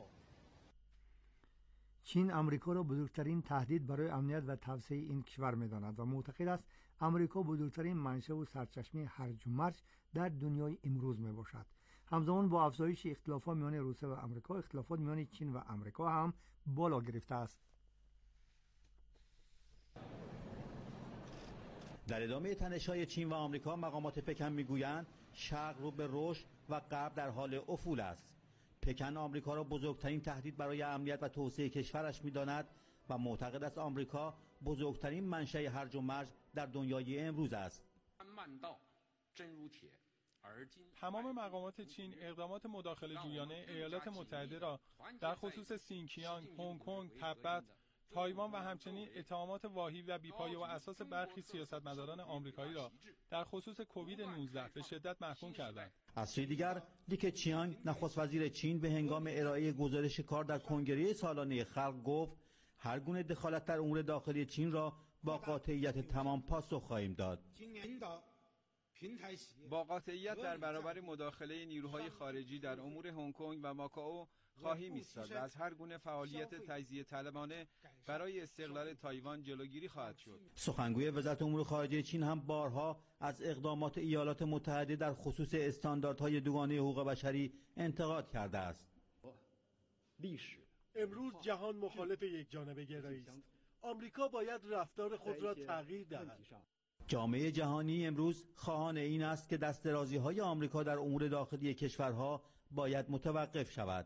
چین امریکا را بزرگترین تهدید برای امنیت و توسعه این کشور می‌داند و معتقد است امریکا بزرگترین منشأ و سرچشمه هرج و مرج در دنیای امروز میباشد. همزمان با افزایش اختلافات میان روسیه و آمریکا، اختلافات میان چین و آمریکا هم بالا گرفته است. در ادامه تنش‌های چین و آمریکا، مقامات پکن میگویند شرق رو به رشد و غرب در حال افول است. پکن آمریکا را بزرگترین تهدید برای امنیت و توسعه کشورش می‌داند و معتقد است آمریکا بزرگترین منشأ هرج و مرج در دنیای امروز است. تمام مقامات چین اقدامات مداخله جویانه ایالات متحده را در خصوص سینکیانگ، هنگ کنگ، تبت، تایوان و همچنین اتهامات واهی و بی‌پایه و اساس برخی سیاستمداران آمریکایی را در خصوص کووید 19 به شدت محکوم کردند. از سوی دیگر، لی کچیانگ نخست وزیر چین به هنگام ارائه گزارش کار در کنگره سالانه خلق گفت هر گونه دخالت در امور داخلی چین را با قاطعیت تمام پاسخ خواهیم داد. با قاطعیت در برابر مداخله نیروهای خارجی در امور هنگ کنگ و ماکائو خواهیم ایستاد و از هر گونه فعالیت تجزیه طلبانه برای استقلال تایوان جلوگیری خواهد شد. سخنگوی وزارت امور خارجه چین هم بارها از اقدامات ایالات متحده در خصوص استانداردهای دوگانه حقوق بشری انتقاد کرده است. امروز جهان مخالف یکجانبه گرایی است. آمریکا باید رفتار خود را تغییر دهد. جامعه جهانی امروز خواهان این است که دست درازی‌های آمریکا در امور داخلی کشورها باید متوقف شود.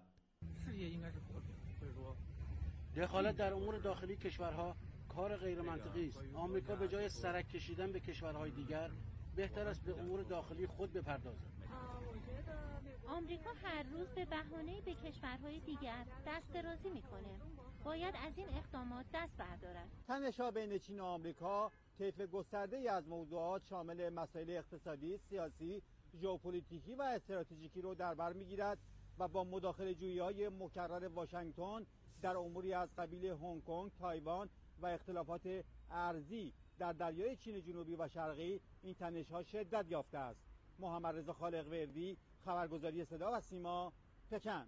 دخالت در امور داخلی کشورها کار غیر منطقی است. آمریکا به جای سرک کشیدن به کشورهای دیگر بهتر است به امور داخلی خود بپردازد. آمریکا هر روز به بهانه‌ای به کشورهای دیگر دست درازی میکنه. باید از این اقدامات دست بردارد. تنش‌ها بین چین و آمریکا طیف گسترده‌ای از موضوعات شامل مسائل اقتصادی، سیاسی، ژئوپلیتیکی و استراتژیکی رو در بر می‌گیرد و با مداخله‌جویی‌های مکرر واشنگتن در اموری از قبیل هنگ کنگ، تایوان و اختلافات ارضی در دریای چین جنوبی و شرقی این تنش‌ها شدت یافته است. محمد رضا خالق‌وردی، خبرگزاری صدا و سیما، پکن.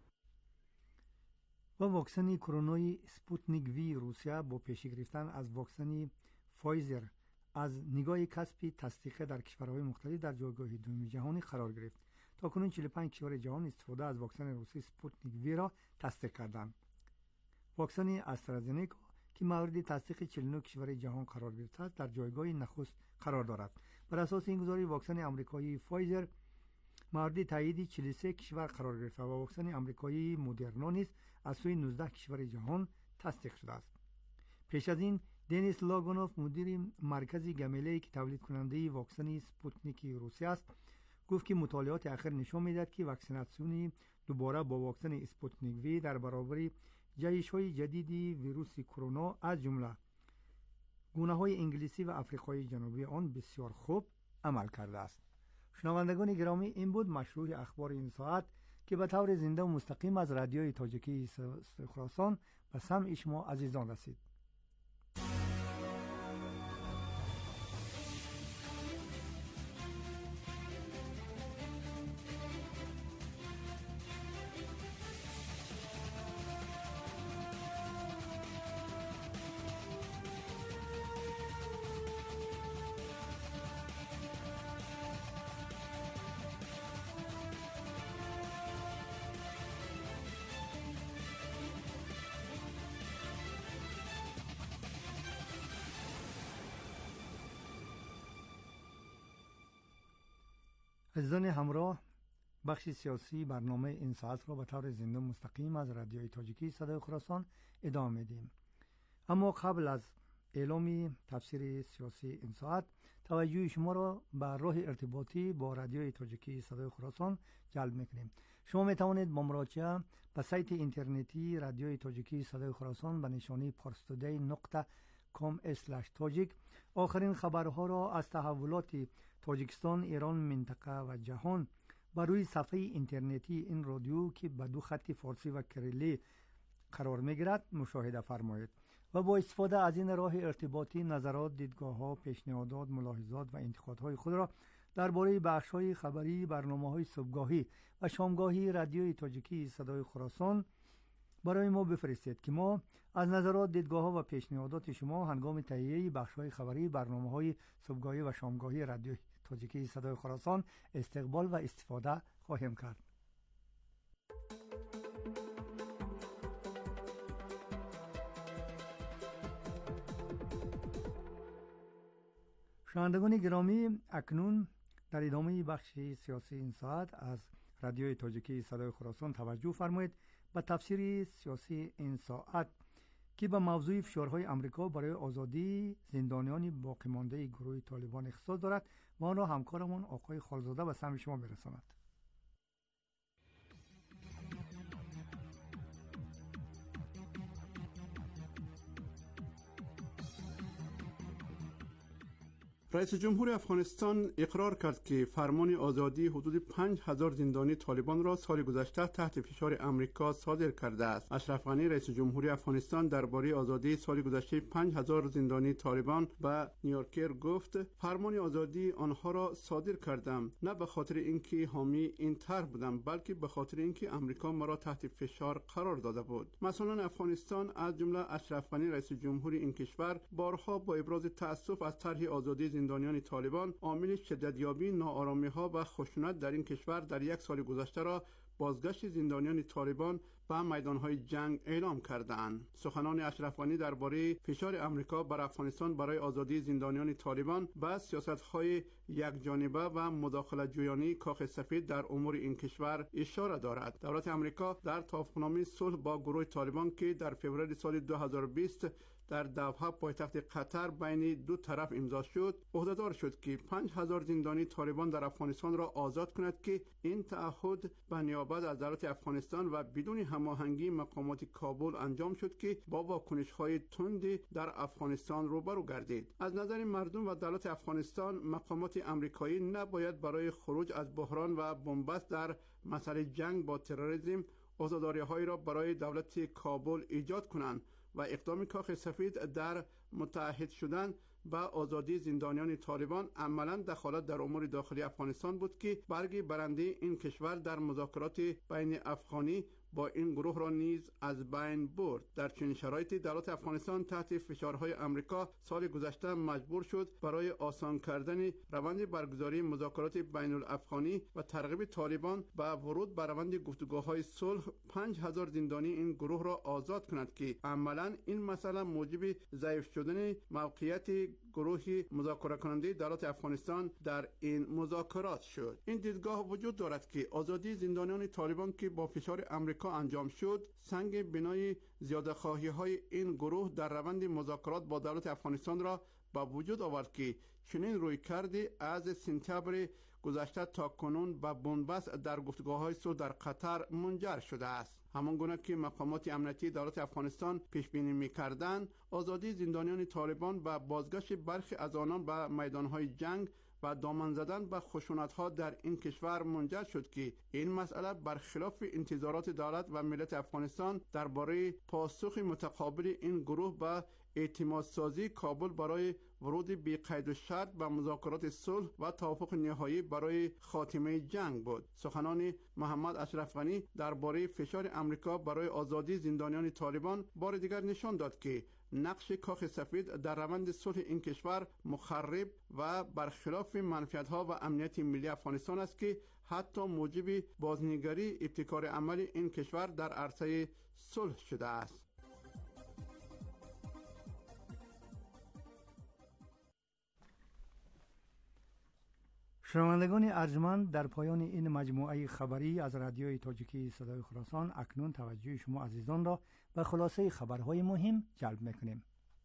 و واکسن کرونای سپوتنیک وی روسیه با پیشی گرفتن از واکسن فایزر از نگاه کسبی تصدیق در کشورهای مختلف در جایگاه دوم جهانی قرار گرفت. تاکنون 45 کشور جهان استفاده از واکسن روسی سپوتنیک وی را تصدیق کردند. واکسن استرازنیکا که مورد تصدیق 49 کشور جهان قرار گرفته است در جایگاه نخست قرار دارد. بر اساس این گزارش واکسن آمریکایی فایزر مورد تایید 43 کشور قرار گرفته و واکسن آمریکایی مدرنا نیز از سوی 19 کشور جهان تصدیق شده است. پیش از این دنیس لاگونوف مدیر مرکز گامیلیا که تولید کننده واکسن سپوتنیک روسیه است گفت که مطالعات اخیر نشان می‌دهد که واکسیناسیون دوباره با واکسن سپوتنیک وی در برابر جایش‌های جدید ویروس کرونا از جمله گونه‌های انگلیسی و آفریقای جنوبی آن بسیار خوب عمل کرده است. شنوندگان گرامی، این بود مشروع اخبار این ساعت که به طور زنده و مستقیم از رادیوی تاجیکی خراسان به سمع شما عزیزان رسید. عزیزان همراه، بخش سیاسی برنامه این ساعت را به طور زنده مستقیم از رادیوی تاجیکی صدای خراسان ادامه میدیم. اما قبل از اعلام تفسیر سیاسی این ساعت توجه شما را به راه ارتباطی با رادیوی تاجیکی صدای خراسان جلب میکنیم. شما می توانید با مراجعه به سایت اینترنتی رادیوی تاجیکی صدای خراسان به نشانی parstoday.com/tajik آخرین خبرها را از تحولات تاجیکستان، ایران، منطقه و جهان بر روی صفحه اینترنتی این رادیو که به دو خط فارسی و کریلی قرار می‌گیرد مشاهده فرمایید و با استفاده از این راه ارتباطی نظرات، دیدگاه‌ها، پیشنهادات، ملاحظات و انتقادهای خود را درباره بخش‌های خبری، برنامه‌های صبحگاهی و شامگاهی رادیوی تاجیکی صدای خراسان برای ما بفرستید که ما از نظرات، دیدگاه‌ها و پیشنهادات شما هنگام تهیه بخش‌های خبری، برنامه‌های صبحگاهی و شامگاهی رادیوی تاجیکی صدای خراسان استقبال و استفاده خواهیم کرد. شنوندگان گرامی، اکنون در ادامه بخش سیاسی این ساعت از رادیوی تاجیکی صدای خراسان توجه فرمایید به تفسیر سیاسی این ساعت که به موضوع فشارهای امریکا برای آزادی زندانیان باقی مانده گروه طالبان اختصاص دارد و آن را همکارمون آقای خالزاده به سمع شما برساند. رئیس جمهور افغانستان اقرار کرد که فرمان آزادی حدود 5000 زندانی طالبان را سال گذشته تحت فشار امریکا صادر کرده است. اشرف غنی رئیس جمهوری افغانستان درباره آزادی سال گذشته 5000 زندانی طالبان به نیویورکر گفت: فرمان آزادی آنها را صادر کردم نه به خاطر اینکه حامی این طرح بودم، بلکه به خاطر اینکه امریکا مرا تحت فشار قرار داده بود. مسئولان افغانستان از جمله اشرف غنی رئیس جمهوری این کشور بارها با ابراز تأسف از طرح آزادی زندانیان طالبان عامل شدتیابی ناآرامی‌ها و خشونت در این کشور در یک سال گذشته را بازگشت زندانیان طالبان به میدان‌های جنگ اعلام کردند. سخنان اشرف غنی درباره فشار امریکا بر افغانستان برای آزادی زندانیان طالبان و سیاست‌های یکجانبه و مداخلت جویانه کاخ سفید در امور این کشور اشاره دارد. دولت امریکا در توافقنامه صلح با گروه طالبان که در فوریه سال 2020 در دوحه پایتخت قطر بین دو طرف امضا شد، عهدهدار شد که 5000 زندانی طالبان در افغانستان را آزاد کند که این تعهد به نیابت از دولت افغانستان و بدون هماهنگی مقامات کابل انجام شد که با واکنش‌های تند در افغانستان روبرو گردید. از نظر مردم و دولت افغانستان، مقامات آمریکایی نباید برای خروج از بحران و بنبست در مسئله جنگ با تروریسم آزاداری‌هایی را برای دولت کابل ایجاد کنند و اقدام کاخ سفید در متحد شدن با آزادی زندانیان طالبان عملاً دخالت در امور داخلی افغانستان بود که برگ برنده این کشور در مذاکرات بین افغانی با این گروه را نیز از بین برد. در چنین شرایطی دولت افغانستان تحت فشارهای امریکا سال گذشته مجبور شد برای آسان کردن روند برگزاری مذاکرات بین الافغانی و ترغیب طالبان به ورود به روند گفتگوهای صلح 5000 زندانی این گروه را آزاد کند که عملاً این مسئله موجب ضعیف شدن موقعیت گروه مذاکره کننده دولت افغانستان در این مذاکرات شد. این دیدگاه وجود دارد که آزادی زندانیان طالبان که با فشار امریکا انجام شد، سنگ بنای زیاده‌خواهی‌های این گروه در روند مذاکرات با دولت افغانستان را به وجود آورد که چنین رویکردی از سپتامبر گذشته تا کنون به بنبست در گفتگوهای صلح در قطر منجر شده است. همانگونه که مقامات امنیتی دولت افغانستان پیش بینی می‌کردند، آزادی زندانیان طالبان و بازگشت برخی از آنان به میدان‌های جنگ و دامن زدن به خشونت‌ها در این کشور منجر شد که این مسئله برخلاف انتظارات دولت و ملت افغانستان درباره پاسخ متقابل این گروه به اعتمادسازی کابل برای ورود بی قید و شرط به مذاکرات صلح و توافق نهایی برای خاتمه جنگ بود. سخنان محمد اشرف غنی درباره فشار امریکا برای آزادی زندانیان طالبان بار دیگر نشان داد که نقش کاخ سفید در روند صلح این کشور مخرب و برخلاف منفعت‌ها و امنیت ملی افغانستان است که حتی موجب بازنگری ابتکار عمل این کشور در عرصه صلح شده است. شنوندگان ارجمند، در پایان این مجموعه خبری از رادیوی تاجیکی صدای خراسان اکنون توجه شما عزیزان را به خلاصه خبرهای مهم جلب می‌کنیم.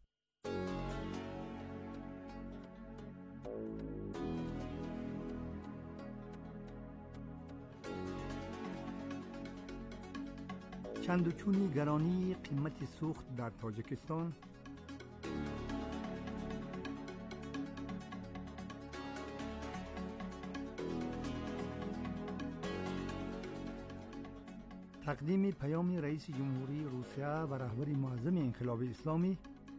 چند و چونی گرانی قیمت سوخت در تاجیکستان، تقدیم پیام رئیس جمهوری روسیه و رهبر معظم انقلاب اسلامی،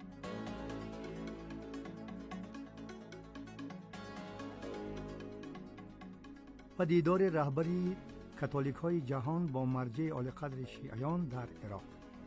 و دیدار رهبری کاتولیک های جهان با مرجع عالی‌قدر شیعیان در عراق.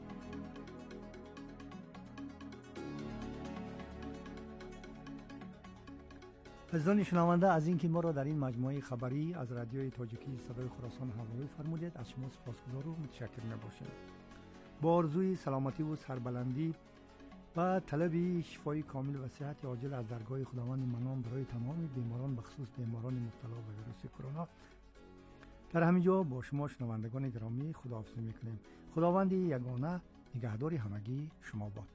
عزیزان شنونده، از اینکه ما را در این مجموعه خبری از رادیوی تاجیکی صدای خراسان همراهی فرمودید از شما سپاسگزار و متشکر می‌باشیم. با آرزوی سلامتی و سربلندی و طلب شفای کامل و صحت عاجل از درگاه خداوند منان برای تمام بیماران بخصوص بیماران مبتلا به ویروس کرونا. در همین جا با شما شنوندگان گرامی خداحافظی میکنیم. خداوند یگانه نگهدار همگی شما باد.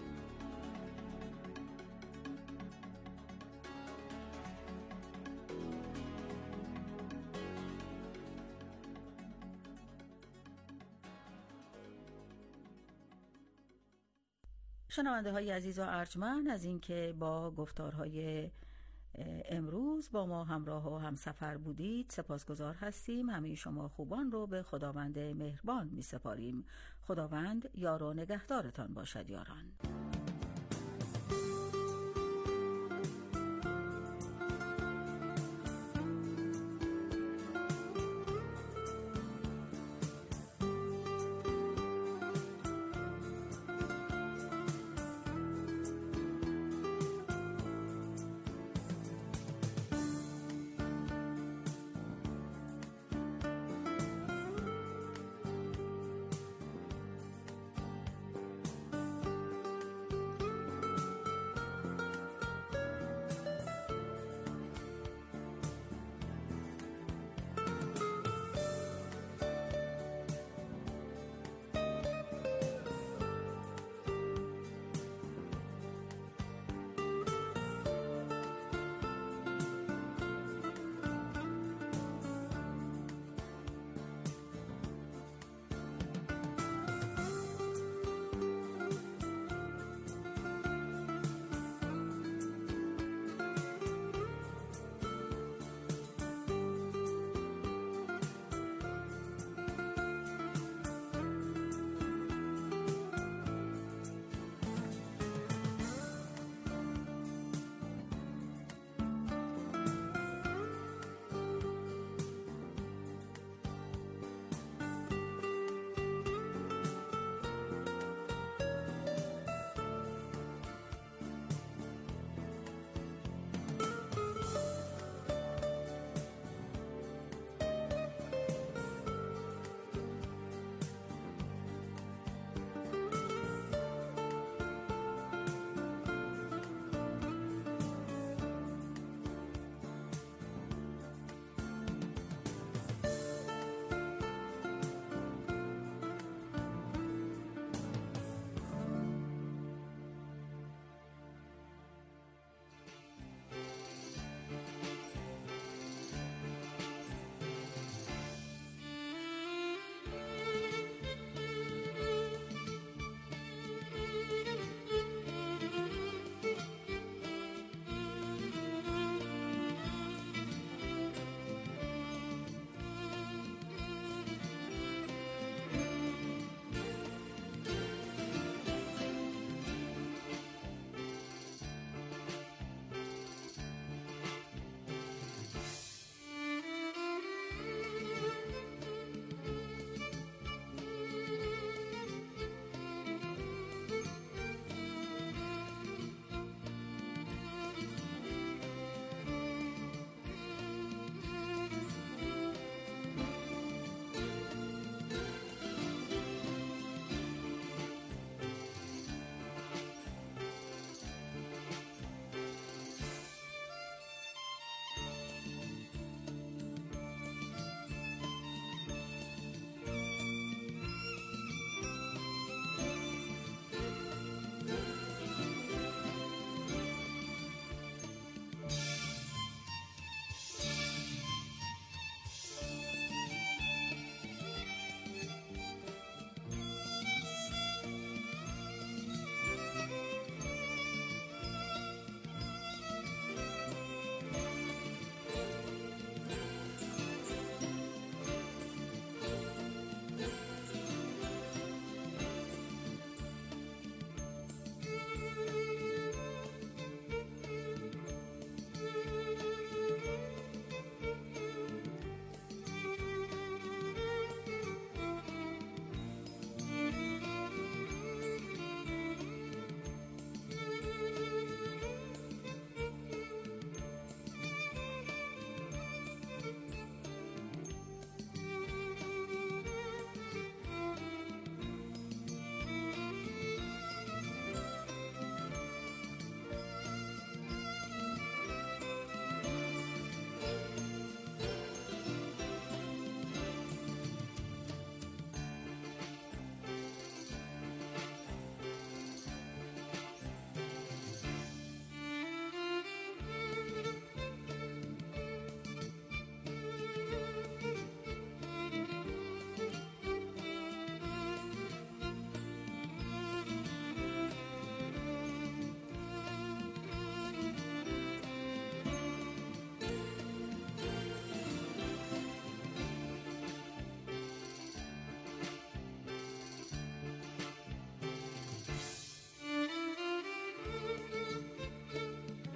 شنونده های عزیز و ارجمند، از اینکه با گفتارهای امروز با ما همراه و همسفر بودید سپاسگزار هستیم. همه شما خوبان رو به خداوند مهربان می سپاریم. خداوند یار و نگهدارتان باشد یاران.